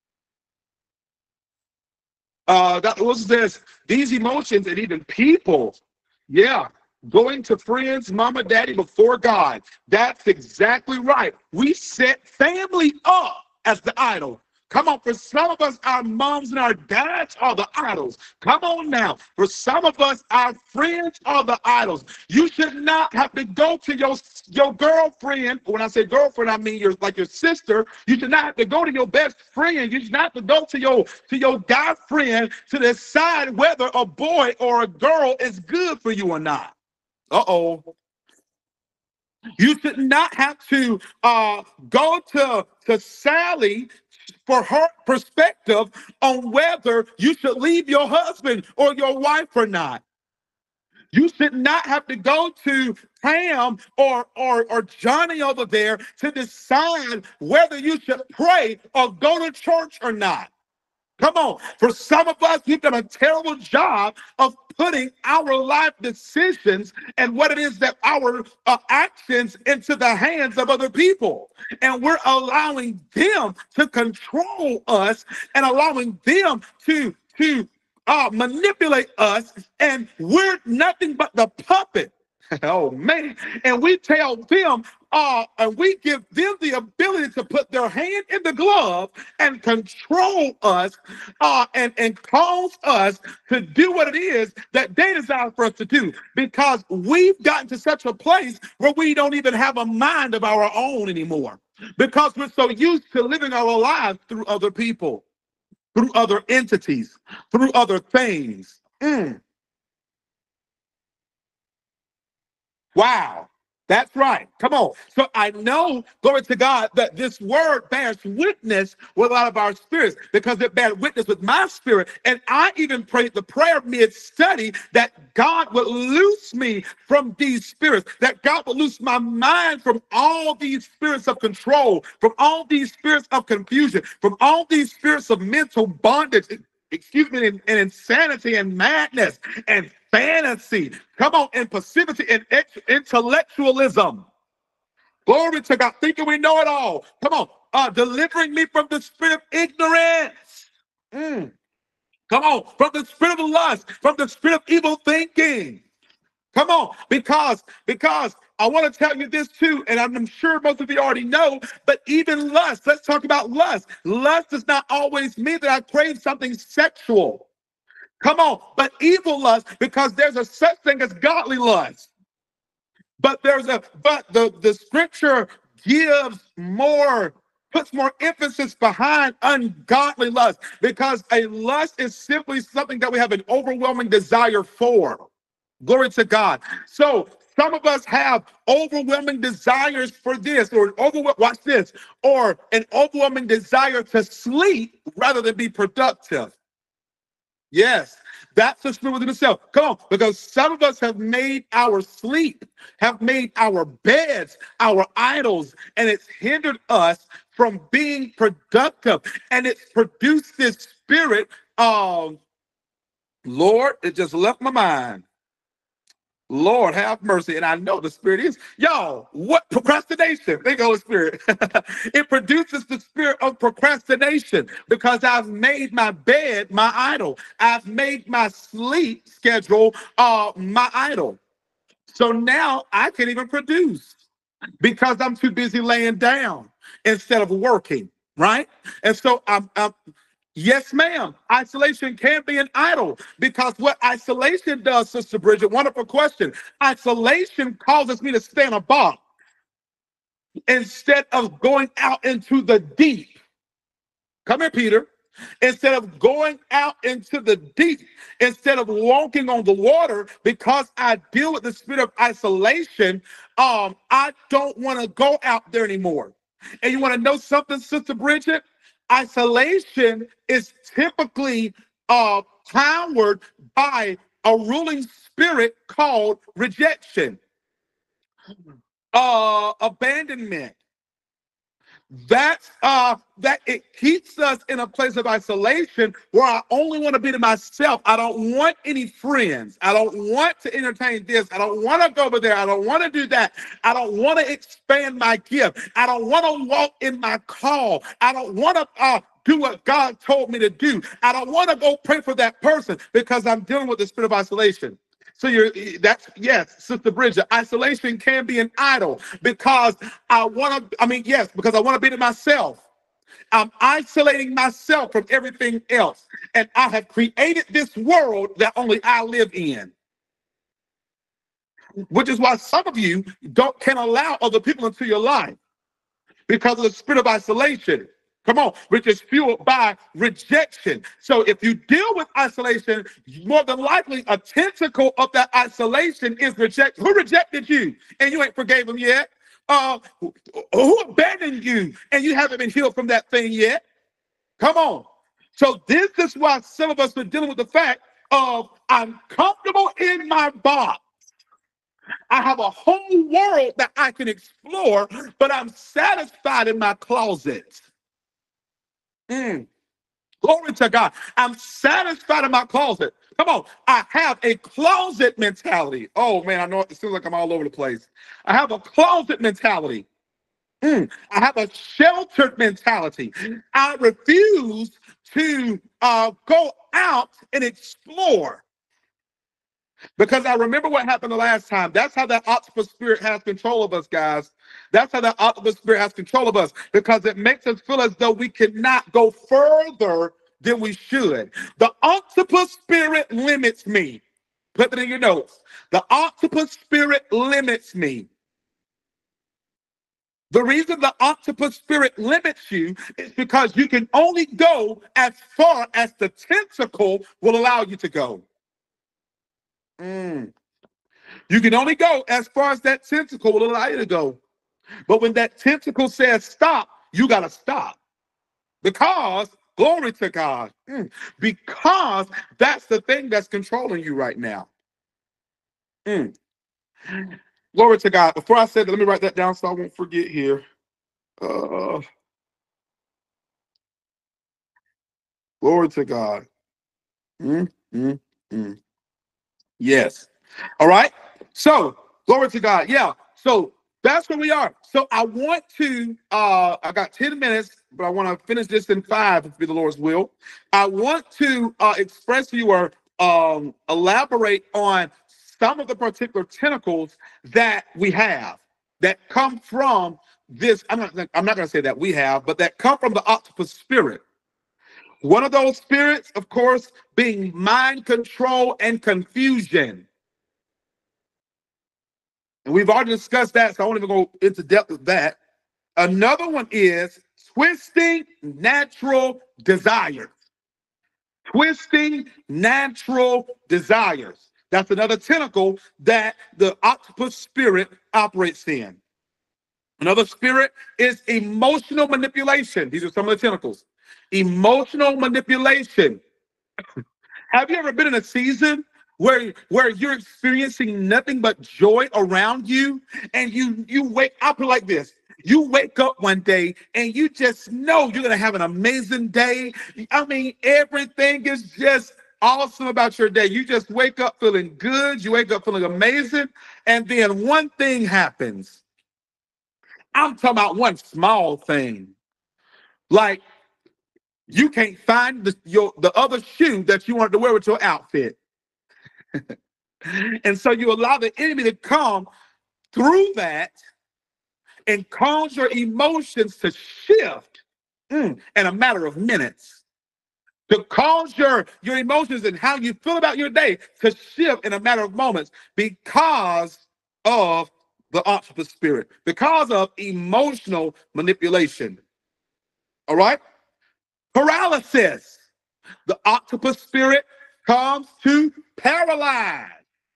Dr. Wilson says these emotions and even people, yeah, going to friends, mama, daddy before God. That's exactly right. We set family up as the idol. Come on, for some of us, our moms and our dads are the idols. Come on now. For some of us, our friends are the idols. You should not have to go to your girlfriend. When I say girlfriend, I mean your sister. You should not have to go to your best friend. You should not have to go to your guy friend to decide whether a boy or a girl is good for you or not. Uh-oh. You should not have to go to Sally for her perspective on whether you should leave your husband or your wife or not. You should not have to go to Pam or Johnny over there to decide whether you should pray or go to church or not. Come on. For some of us, we've done a terrible job of putting our life decisions and what it is that our actions into the hands of other people. And we're allowing them to control us and allowing them to manipulate us. And we're nothing but the puppet. Oh man. And we tell them, and we give them the ability to put their hand in the glove and control us, and cause us to do what it is that they desire for us to do. Because we've gotten to such a place where we don't even have a mind of our own anymore. Because we're so used to living our lives through other people, through other entities, through other things. Wow. That's right. Come on. So I know, glory to God, that this word bears witness with a lot of our spirits because it bears witness with my spirit. And I even prayed the prayer mid-study that God would loose me from these spirits, that God would loose my mind from all these spirits of control, from all these spirits of confusion, from all these spirits of mental bondage. excuse me, and insanity and madness and fantasy. Come on, and passivity and intellectualism. Glory to God, thinking we know it all. Come on, delivering me from the spirit of ignorance. Mm. Come on, from the spirit of lust, from the spirit of evil thinking. Come on, because I want to tell you this too, and I'm sure most of you already know, but even lust, let's talk about lust. Lust does not always mean that I crave something sexual. Come on, but evil lust, because there's a such thing as godly lust. But the scripture gives more, puts more emphasis behind ungodly lust, because a lust is simply something that we have an overwhelming desire for. Glory to God. So some of us have overwhelming desires for this, or watch this, or an overwhelming desire to sleep rather than be productive. Yes, that's the spirit within itself. Come on, because some of us have made our sleep, have made our beds our idols, and it's hindered us from being productive. And it's produced this spirit of, Lord, it just left my mind. Lord, have mercy. And I know the spirit is, y'all, what procrastination? Thank you, Holy Spirit. It produces the spirit of procrastination because I've made my bed my idol. I've made my sleep schedule my idol. So now I can't even produce because I'm too busy laying down instead of working, right? And so I'm yes, ma'am. Isolation can be an idol because what isolation does, Sister Bridget, wonderful question. Isolation causes me to stay in a box instead of going out into the deep. Come here, Peter. Instead of going out into the deep, instead of walking on the water, because I deal with the spirit of isolation, I don't want to go out there anymore. And you want to know something, Sister Bridget? Isolation is typically powered by a ruling spirit called rejection, abandonment. That it keeps us in a place of isolation where I only want to be to myself. I don't want any friends. I don't want to entertain this. I don't want to go over there. I don't want to do that. I don't want to expand my gift. I don't want to walk in my call. I don't want to do what God told me to do. I don't want to go pray for that person because I'm dealing with the spirit of isolation. So that's, yes, Sister Bridget, isolation can be an idol because yes, because I want to be to myself. I'm isolating myself from everything else. And I have created this world that only I live in. Which is why some of you can allow other people into your life because of the spirit of isolation. Come on, which is fueled by rejection. So if you deal with isolation, more than likely a tentacle of that isolation is rejection. Who rejected you and you ain't forgave them yet? Who abandoned you and you haven't been healed from that thing yet? Come on. So this is why some of us are dealing with the fact of I'm comfortable in my box. I have a whole world that I can explore, but I'm satisfied in my closet. Glory to God. I'm satisfied in my closet. Come on. I have a closet mentality. Oh, man, I know it seems like I'm all over the place. I have a closet mentality. I have a sheltered mentality. I refuse to go out and explore. Because I remember what happened the last time. That's how that octopus spirit has control of us, guys. That's how that octopus spirit has control of us, because it makes us feel as though we cannot go further than we should. The octopus spirit limits me. Put it in your notes. The octopus spirit limits me. The reason the octopus spirit limits you is because you can only go as far as the tentacle will allow you to go. You can only go as far as that tentacle will allow you to go. But when that tentacle says stop, you got to stop. Because, glory to God, because that's the thing that's controlling you right now. Glory to God. Before I said that, let me write that down so I won't forget here. Glory to God. Mm, mm, mm. Yes. All right. So glory to God. Yeah. So that's where we are. So I want to I got 10 minutes, but I want to finish this in 5, if it be the Lord's will. I want to express to you or elaborate on some of the particular tentacles that we have that come from this. I'm not going to say that we have, but that come from the octopus spirit. One of those spirits, of course, being mind control and confusion. And we've already discussed that, so I won't even go into depth with that. Another one is twisting natural desires. Twisting natural desires. That's another tentacle that the octopus spirit operates in. Another spirit is emotional manipulation. These are some of the tentacles. Emotional manipulation. Have you ever been in a season where you're experiencing nothing but joy around you, and you wake up like this? You wake up one day and you just know you're gonna have an amazing day. I mean, everything is just awesome about your day. You just wake up feeling good. You wake up feeling amazing, and then one thing happens. I'm talking about one small thing, like you can't find the other shoe that you wanted to wear with your outfit. And so you allow the enemy to come through that and cause your emotions to shift in a matter of minutes. To cause your emotions and how you feel about your day to shift in a matter of moments because of the octopus spirit, because of emotional manipulation. All right? Paralysis. The octopus spirit comes to paralyze.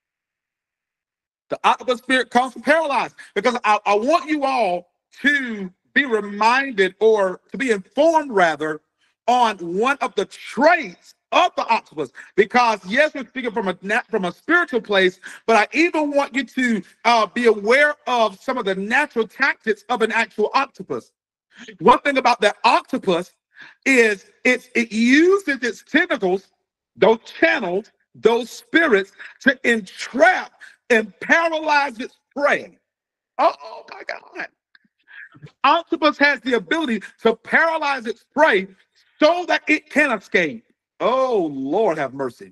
The octopus spirit comes to paralyze, because I want you all to be reminded, or to be informed rather, on one of the traits of the octopus. Because yes, we're speaking from a spiritual place, but I even want you to be aware of some of the natural tactics of an actual octopus. One thing about that octopus is it uses its tentacles, those channels, those spirits, to entrap and paralyze its prey. Oh my God. Octopus has the ability to paralyze its prey so that it can escape. Oh, Lord have mercy.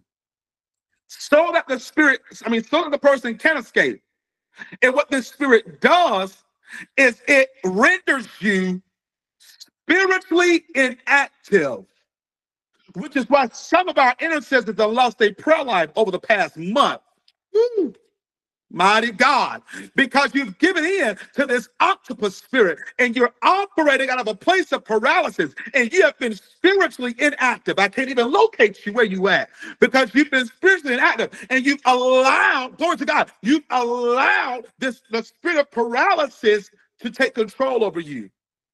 So that so that the person can escape. And what this spirit does is it renders you spiritually inactive, which is why some of our intercessors have lost their prayer life over the past month. Woo. Mighty God, because you've given in to this octopus spirit and you're operating out of a place of paralysis, and you have been spiritually inactive. I can't even locate you where you at, because you've been spiritually inactive, and you've allowed, glory to God, you've allowed the spirit of paralysis to take control over you.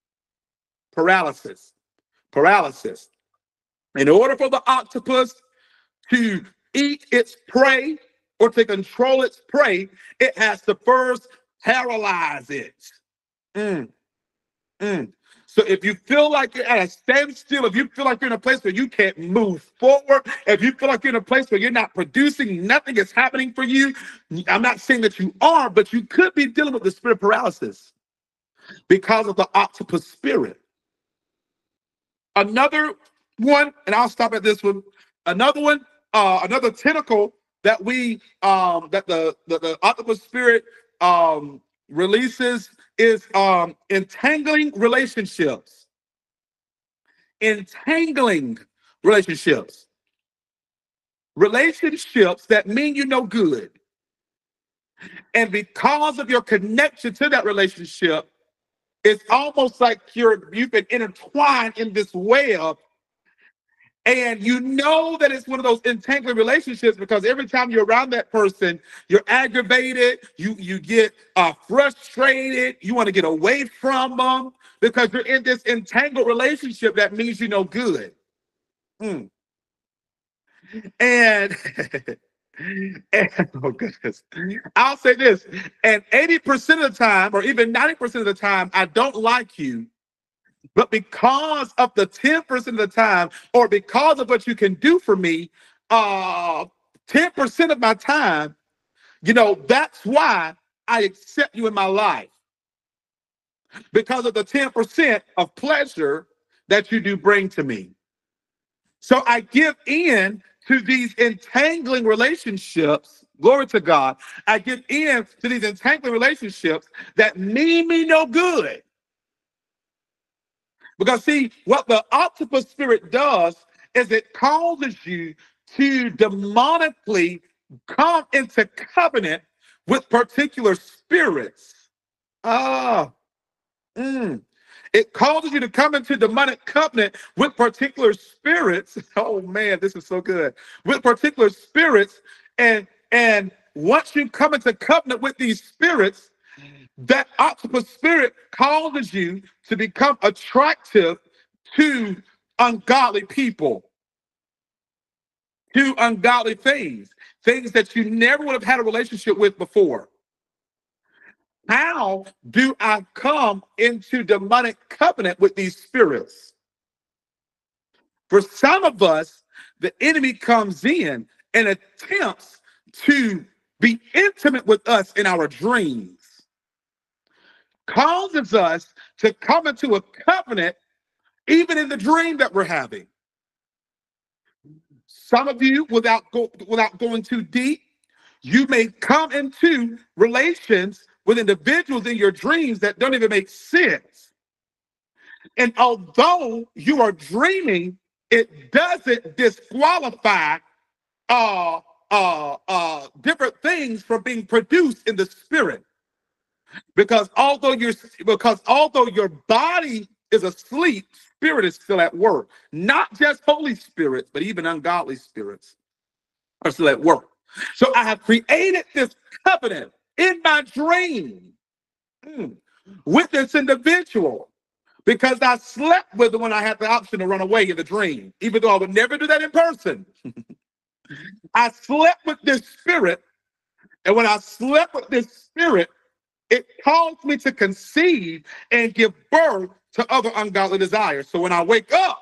Paralysis. Paralysis. In order for the octopus to eat its prey or to control its prey, it has to first paralyze it. Mm, mm. So if you feel like you're at a standstill, if you feel like you're in a place where you can't move forward, if you feel like you're in a place where you're not producing, nothing is happening for you, I'm not saying that you are, but you could be dealing with the spirit of paralysis because of the octopus spirit. Another one, and I'll stop at this one. Another one, another tentacle that the octopus spirit releases is entangling relationships. Entangling relationships. Relationships that mean you no good. And because of your connection to that relationship, it's almost like you've been intertwined in this web, and you know that it's one of those entangling relationships, because every time you're around that person, you're aggravated, you get frustrated, you want to get away from them, because you're in this entangled relationship that means you no good. Mm. And, and oh goodness, I'll say this, and 80% of the time, or even 90% of the time, I don't like you. But because of the 10% of the time, or because of what you can do for me, uh 10% of my time, that's why I accept you in my life, because of the 10% of pleasure that you do bring to me. So I give in to these entangling relationships. Glory to God. I give in to these entangling relationships that mean me no good. Because see, what the octopus spirit does is it causes you to demonically come into covenant with particular spirits. Ah, It causes you to come into demonic covenant with particular spirits. Oh man, this is so good. With particular spirits, and once you come into covenant with these spirits, that octopus spirit causes you to become attractive to ungodly people, to ungodly things that you never would have had a relationship with before. How do I come into demonic covenant with these spirits? For some of us, the enemy comes in and attempts to be intimate with us in our dreams, causes us to come into a covenant even in the dream that we're having. Some of you, without going too deep, you may come into relations with individuals in your dreams that don't even make sense. And although you are dreaming, it doesn't disqualify different things from being produced in the spirit. Because although your body is asleep, spirit is still at work. Not just Holy Spirits, but even ungodly spirits are still at work. So I have created this covenant in my dream with this individual because I slept with them when I had the option to run away in the dream, even though I would never do that in person. I slept with this spirit, and when I slept with this spirit, it caused me to conceive and give birth to other ungodly desires. So when I wake up,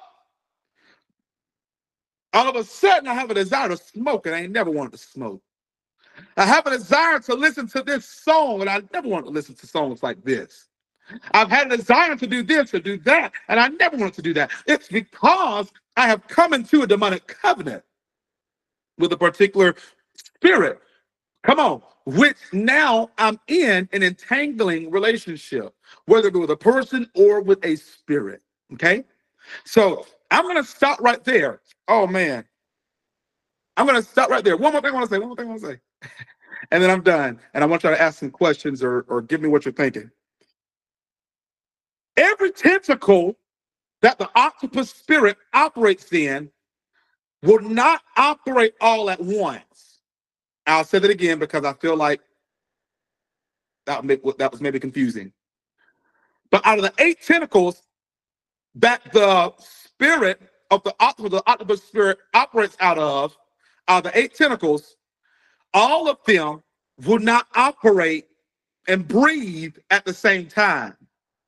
all of a sudden I have a desire to smoke, and I ain't never wanted to smoke. I have a desire to listen to this song, and I never wanted to listen to songs like this. I've had a desire to do this, to do that, and I never wanted to do that. It's because I have come into a demonic covenant with a particular spirit. Come on, which now I'm in an entangling relationship, whether it be with a person or with a spirit. Okay, so I'm gonna stop right there. Oh man, I'm gonna stop right there. One more thing I want to say. One more thing I want to say, and then I'm done. And I want you to ask some questions or give me what you're thinking. Every tentacle that the octopus spirit operates in will not operate all at once. I'll say that again because I feel like that was maybe confusing. But out of the 8 tentacles that the spirit of the octopus spirit operates out of the 8 tentacles, all of them will not operate and breathe at the same time.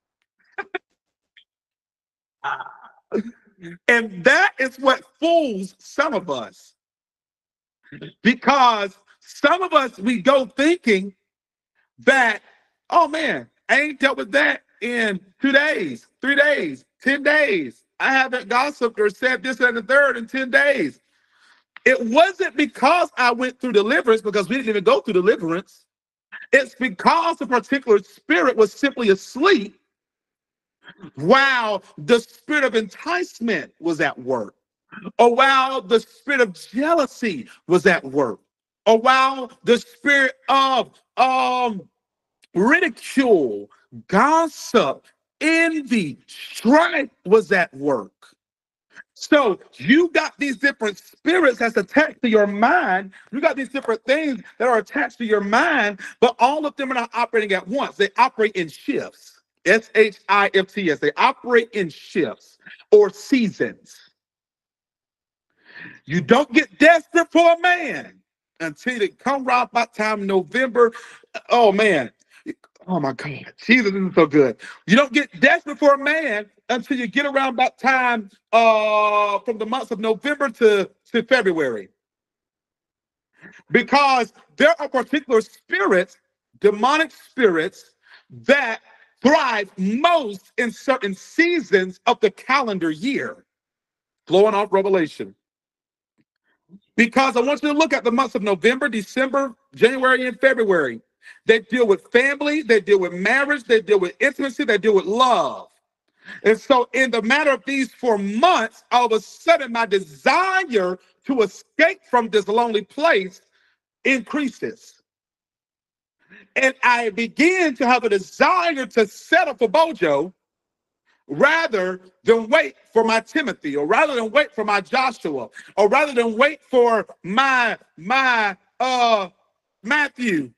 And that is what fools some of us. Because some of us, we go thinking that, oh man, I ain't dealt with that in 2 days, 3 days, 10 days. I haven't gossiped or said this and the third in 10 days. It wasn't because I went through deliverance, because we didn't even go through deliverance. It's because the particular spirit was simply asleep while the spirit of enticement was at work, or while the spirit of jealousy was at work, or while the spirit of ridicule, gossip, envy, strife was at work. So you got these different spirits that's attached to your mind. You got these different things that are attached to your mind, but all of them are not operating at once. They operate in shifts. SHIFTS. They operate in shifts or seasons. You don't get desperate for a man until it come around by time November. Oh man. Oh my God. Jesus, this is so good. You don't get desperate for a man until you get around that time from the months of November to February. because there are particular spirits, demonic spirits, that thrive most in certain seasons of the calendar year. Flowing off Revelation. Because I want you to look at the months of November, December, January, and February. They deal with family, they deal with marriage, they deal with intimacy, they deal with love. And so, in the matter of these 4 months, all of a sudden, my desire to escape from this lonely place increases. And I begin to have a desire to settle for Bojo rather than wait for my Timothy, or rather than wait for my Joshua, or rather than wait for my Matthew.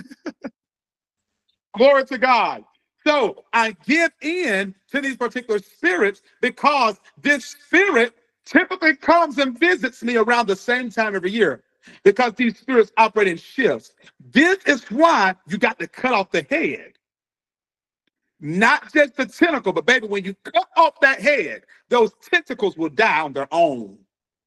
Glory to God. So I give in to these particular spirits because this spirit typically comes and visits me around the same time every year, because these spirits operate in shifts. This is why you got to cut off the head. Not just the tentacle, but baby, when you cut off that head, those tentacles will die on their own.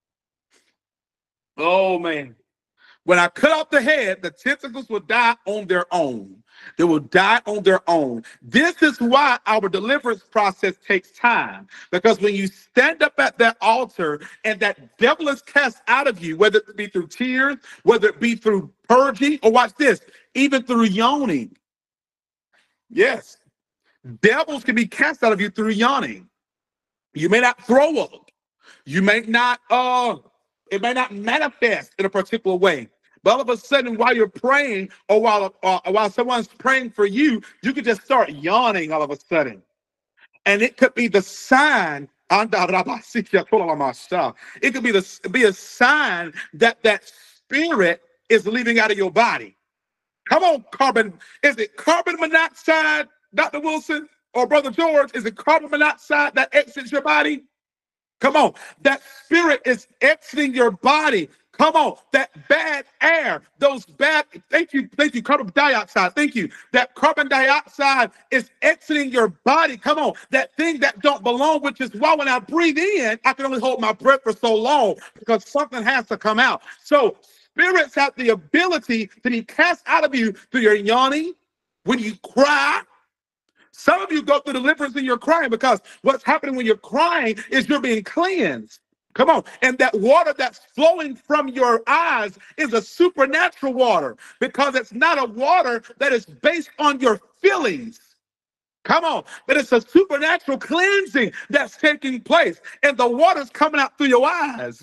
Oh, man. When I cut off the head, the tentacles will die on their own. They will die on their own. This is why our deliverance process takes time. Because when you stand up at that altar and that devil is cast out of you, whether it be through tears, whether it be through purging, or watch this, even through yawning. Yes. Devils can be cast out of you through yawning. You may not throw up. You may not, it may not manifest in a particular way. But all of a sudden, while you're praying, or while someone's praying for you, you can just start yawning all of a sudden. And it could be the sign. It could be a sign that that spirit is leaving out of your body. Come on, is it carbon monoxide, Dr. Wilson or Brother George? Is it carbon monoxide that exits your body? Come on, that spirit is exiting your body. Come on, that bad air, those bad, thank you, carbon dioxide, thank you. That carbon dioxide is exiting your body. Come on, that thing that don't belong, which is why when I breathe in, I can only hold my breath for so long, because something has to come out. So spirits have the ability to be cast out of you through your yawning, when you cry. Some of you go through deliverance and you're crying, because what's happening when you're crying is you're being cleansed. Come on. And that water that's flowing from your eyes is a supernatural water, because it's not a water that is based on your feelings. Come on. But it's a supernatural cleansing that's taking place, and the water's coming out through your eyes.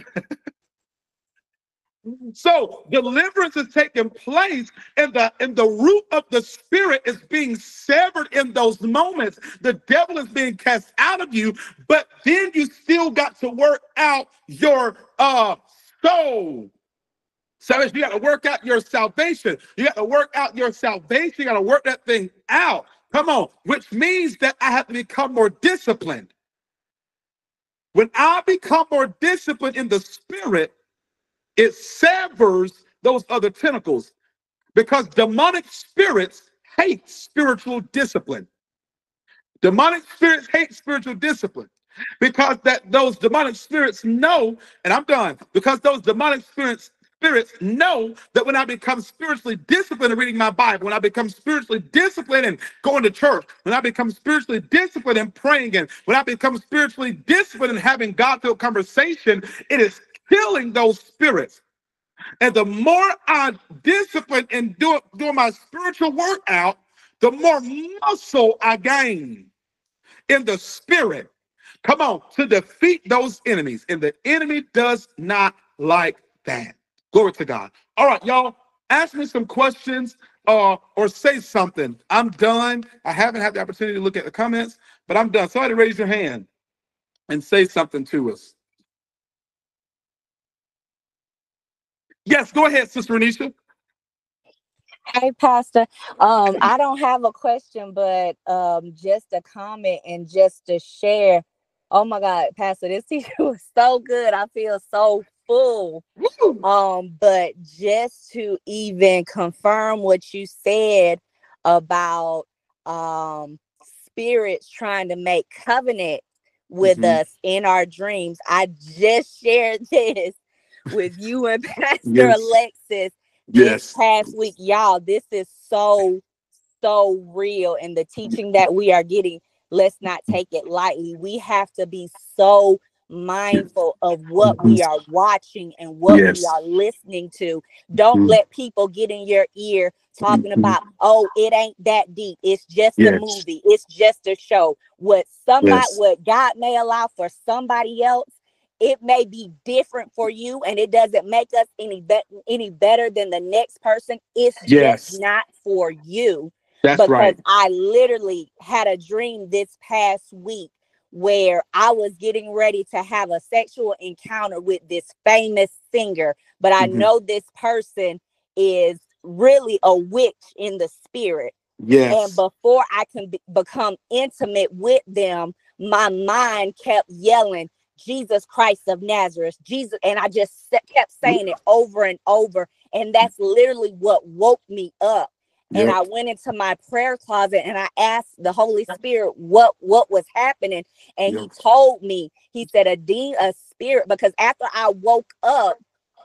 So deliverance is taking place, and the root of the spirit is being severed in those moments. The devil is being cast out of you, but then you still got to work out your soul. So you got to work out your salvation. You got to work out your salvation. You got to work that thing out. Come on, which means that I have to become more disciplined. When I become more disciplined in the spirit, it severs those other tentacles, because demonic spirits hate spiritual discipline. Demonic spirits hate spiritual discipline, because those demonic spirits know, and I'm done, because those demonic spirits know that when I become spiritually disciplined in reading my Bible, when I become spiritually disciplined in going to church, when I become spiritually disciplined in praying, and when I become spiritually disciplined in having God-filled conversation, it is killing those spirits. And the more I discipline and doing my spiritual workout, the more muscle I gain in the spirit. Come on, to defeat those enemies. And the enemy does not like that. Glory to God. All right, y'all, ask me some questions or say something. I'm done. I haven't had the opportunity to look at the comments, but I'm done. Somebody raise your hand and say something to us. Yes, go ahead, Sister Renisha. Hey, Pastor. I don't have a question, but just a comment and just to share. Oh my God, Pastor, this teacher was so good. I feel so full. But just to even confirm what you said about spirits trying to make covenant with us in our dreams, I just shared this with you and Pastor Yes. Alexis this Yes. past week. Y'all, this is so real, and the teaching that we are getting, let's not take it lightly. We have to be so mindful of what we are watching and what we Yes. are listening to. Don't let people get in your ear talking about, oh, it ain't that deep, it's just a Yes. movie, it's just a show. What Yes. God may allow for somebody else, it may be different for you, and it doesn't make us any better than the next person. It's just Yes. not for you. That's Because right. I literally had a dream this past week where I was getting ready to have a sexual encounter with this famous singer, but I Mhm. know this person is really a witch in the spirit. And Yes. before I can become intimate with them, my mind kept yelling, Jesus Christ of Nazareth, Jesus. And I just kept saying it over and over. And that's literally what woke me up. And Yep. I went into my prayer closet and I asked the Holy Spirit what was happening. And he Yep. told me, he said, a spirit, because after I woke up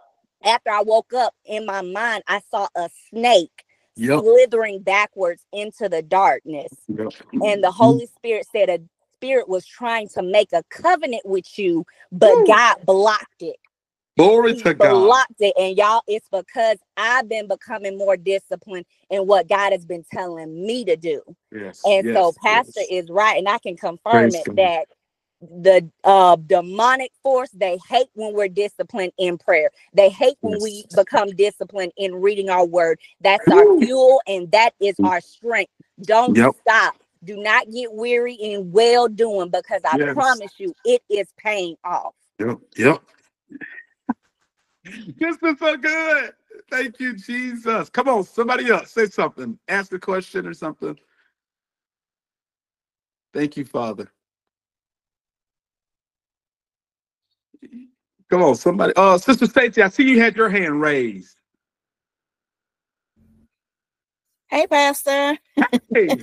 in my mind, I saw a snake Yep. slithering backwards into the darkness. Yep. And the Holy Spirit said a spirit was trying to make a covenant with you, but God blocked it. Glory He to God. blocked it. And y'all, it's because I've been becoming more disciplined in what God has been telling me to do. Yes. And so Yes. Pastor Yes. is right, and I can confirm Praise it, God. that the demonic force, they hate when we're disciplined in prayer. They hate when we Yes. become disciplined in reading our word. That's our fuel, and that is our strength. Don't Yep. stop. Do not get weary in well doing, because I Yes. promise you, it is paying off. Yep. Yep. This is so good. Thank you, Jesus. Come on, somebody else, say something. Ask a question or something. Thank you, Father. Come on, somebody. Sister Stacy, I see you had your hand raised. Hey, Pastor. Hey.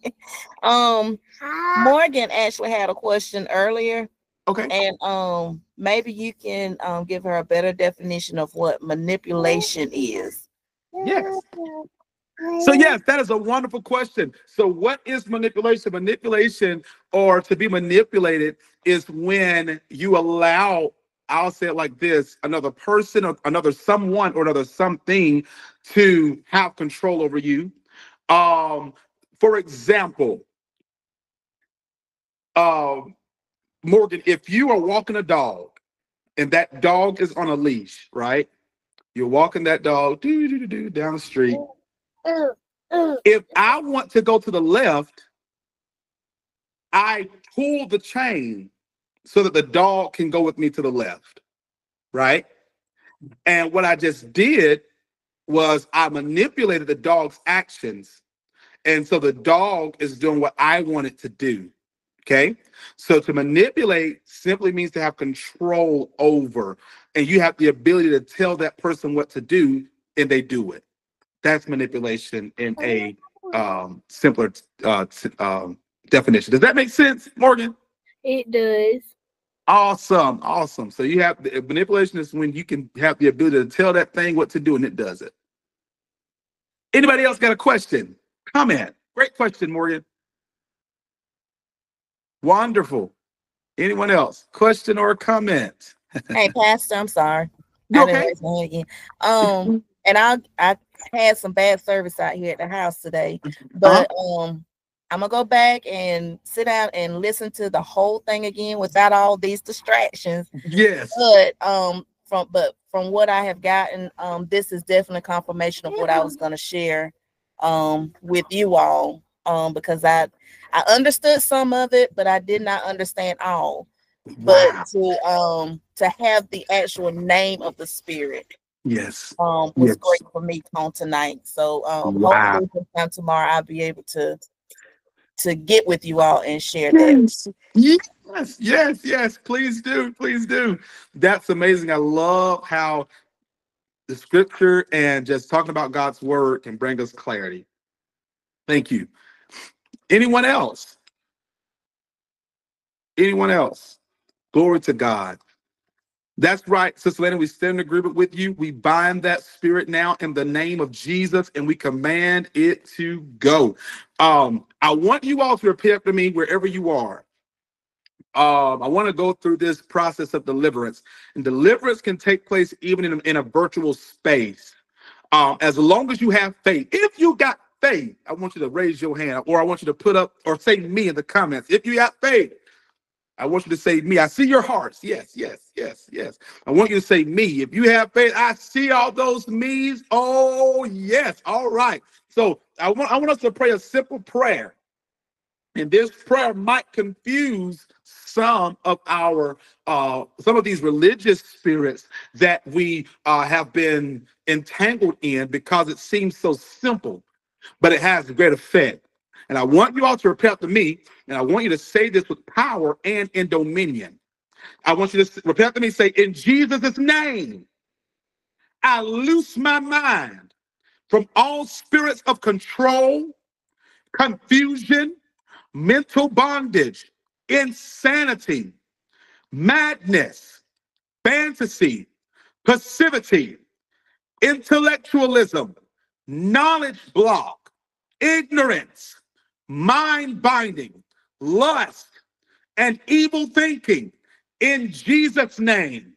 Morgan actually had a question earlier, Okay. and maybe you can give her a better definition of what manipulation is. Yes. So yes, that is a wonderful question. So what is manipulation? Manipulation, or to be manipulated, is when you allow, I'll say it like this, another person or another someone or another something to have control over you. For example, Morgan, if you are walking a dog and that dog is on a leash, right? You're walking that dog down the street. If I want to go to the left, I pull the chain so that the dog can go with me to the left, right? And what I just did was I manipulated the dog's actions. And so the dog is doing what I want it to do. Okay. So to manipulate simply means to have control over, and you have the ability to tell that person what to do and they do it. That's manipulation in a simpler definition. Does that make sense, Morgan? It does. Awesome. Awesome. So you have manipulation is when you can have the ability to tell that thing what to do and it does it. Anybody else got a question? Comment. Great question, Morgan. Wonderful. Anyone else? Question or comment? Hey, Pastor, I'm sorry. You I didn't okay? raise my hand again. And I had some bad service out here at the house today, but I'm gonna go back and sit down and listen to the whole thing again without all these distractions. Yes. But from what I have gotten, this is definitely confirmation of what I was gonna share with you all. Because I understood some of it, but I did not understand all. Wow. But to have the actual name of the spirit Yes. was Yes. great for me on tonight. So Wow. hopefully sometime tomorrow I'll be able to get with you all and share that. Yes. Yes. Yes. Please do. Please do. That's amazing. I love how the scripture and just talking about God's word can bring us clarity. Thank you. Anyone else? Anyone else? Glory to God. That's right, Sister Lena. We stand in agreement with you. We bind that spirit now in the name of Jesus, and we command it to go. I want you all to repeat after me wherever you are. I want to go through this process of deliverance, and deliverance can take place even in a virtual space. As long as you have faith. If you got faith, I want you to raise your hand, or I want you to put up or say me in the comments. If you got faith, I want you to say me. I see your hearts. Yes, yes, yes, yes. I want you to say me. If you have faith, I see all those me's. Oh, yes. All right. So I want us to pray a simple prayer. And this prayer might confuse some of these religious spirits that we have been entangled in, because it seems so simple, but it has a great effect. And I want you all to repeat after me, and I want you to say this with power and in dominion. I want you to repeat after me, say, in Jesus' name, I loose my mind from all spirits of control, confusion, mental bondage, insanity, madness, fantasy, passivity, intellectualism, knowledge block, ignorance, mind binding, lust, and evil thinking. In Jesus' name,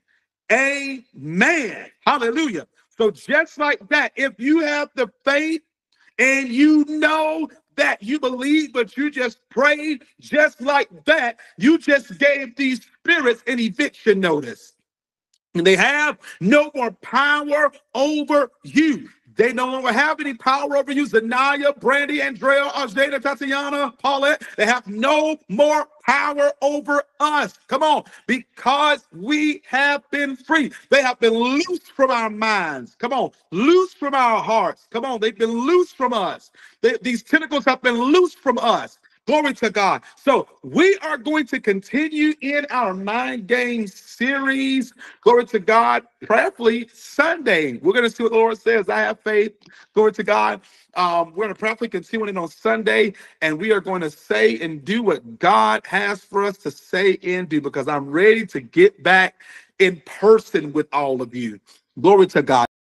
amen. Hallelujah. So just like that, if you have the faith and you know that you believe, but you just prayed, just like that, you just gave these spirits an eviction notice. And they have no more power over you. They no longer have any power over you. Zanaya, Brandy, Andrea, Arjada, Tatiana, Paulette, they have no more power over us. Come on, because we have been free. They have been loosed from our minds. Come on, loose from our hearts. Come on, they've been loosed from us. These tentacles have been loosed from us. Glory to God. So we are going to continue in our mind game series. Glory to God. Prayerfully Sunday. We're going to see what the Lord says. I have faith. Glory to God. We're going to prayerfully continue it on Sunday, and we are going to say and do what God has for us to say and do, because I'm ready to get back in person with all of you. Glory to God.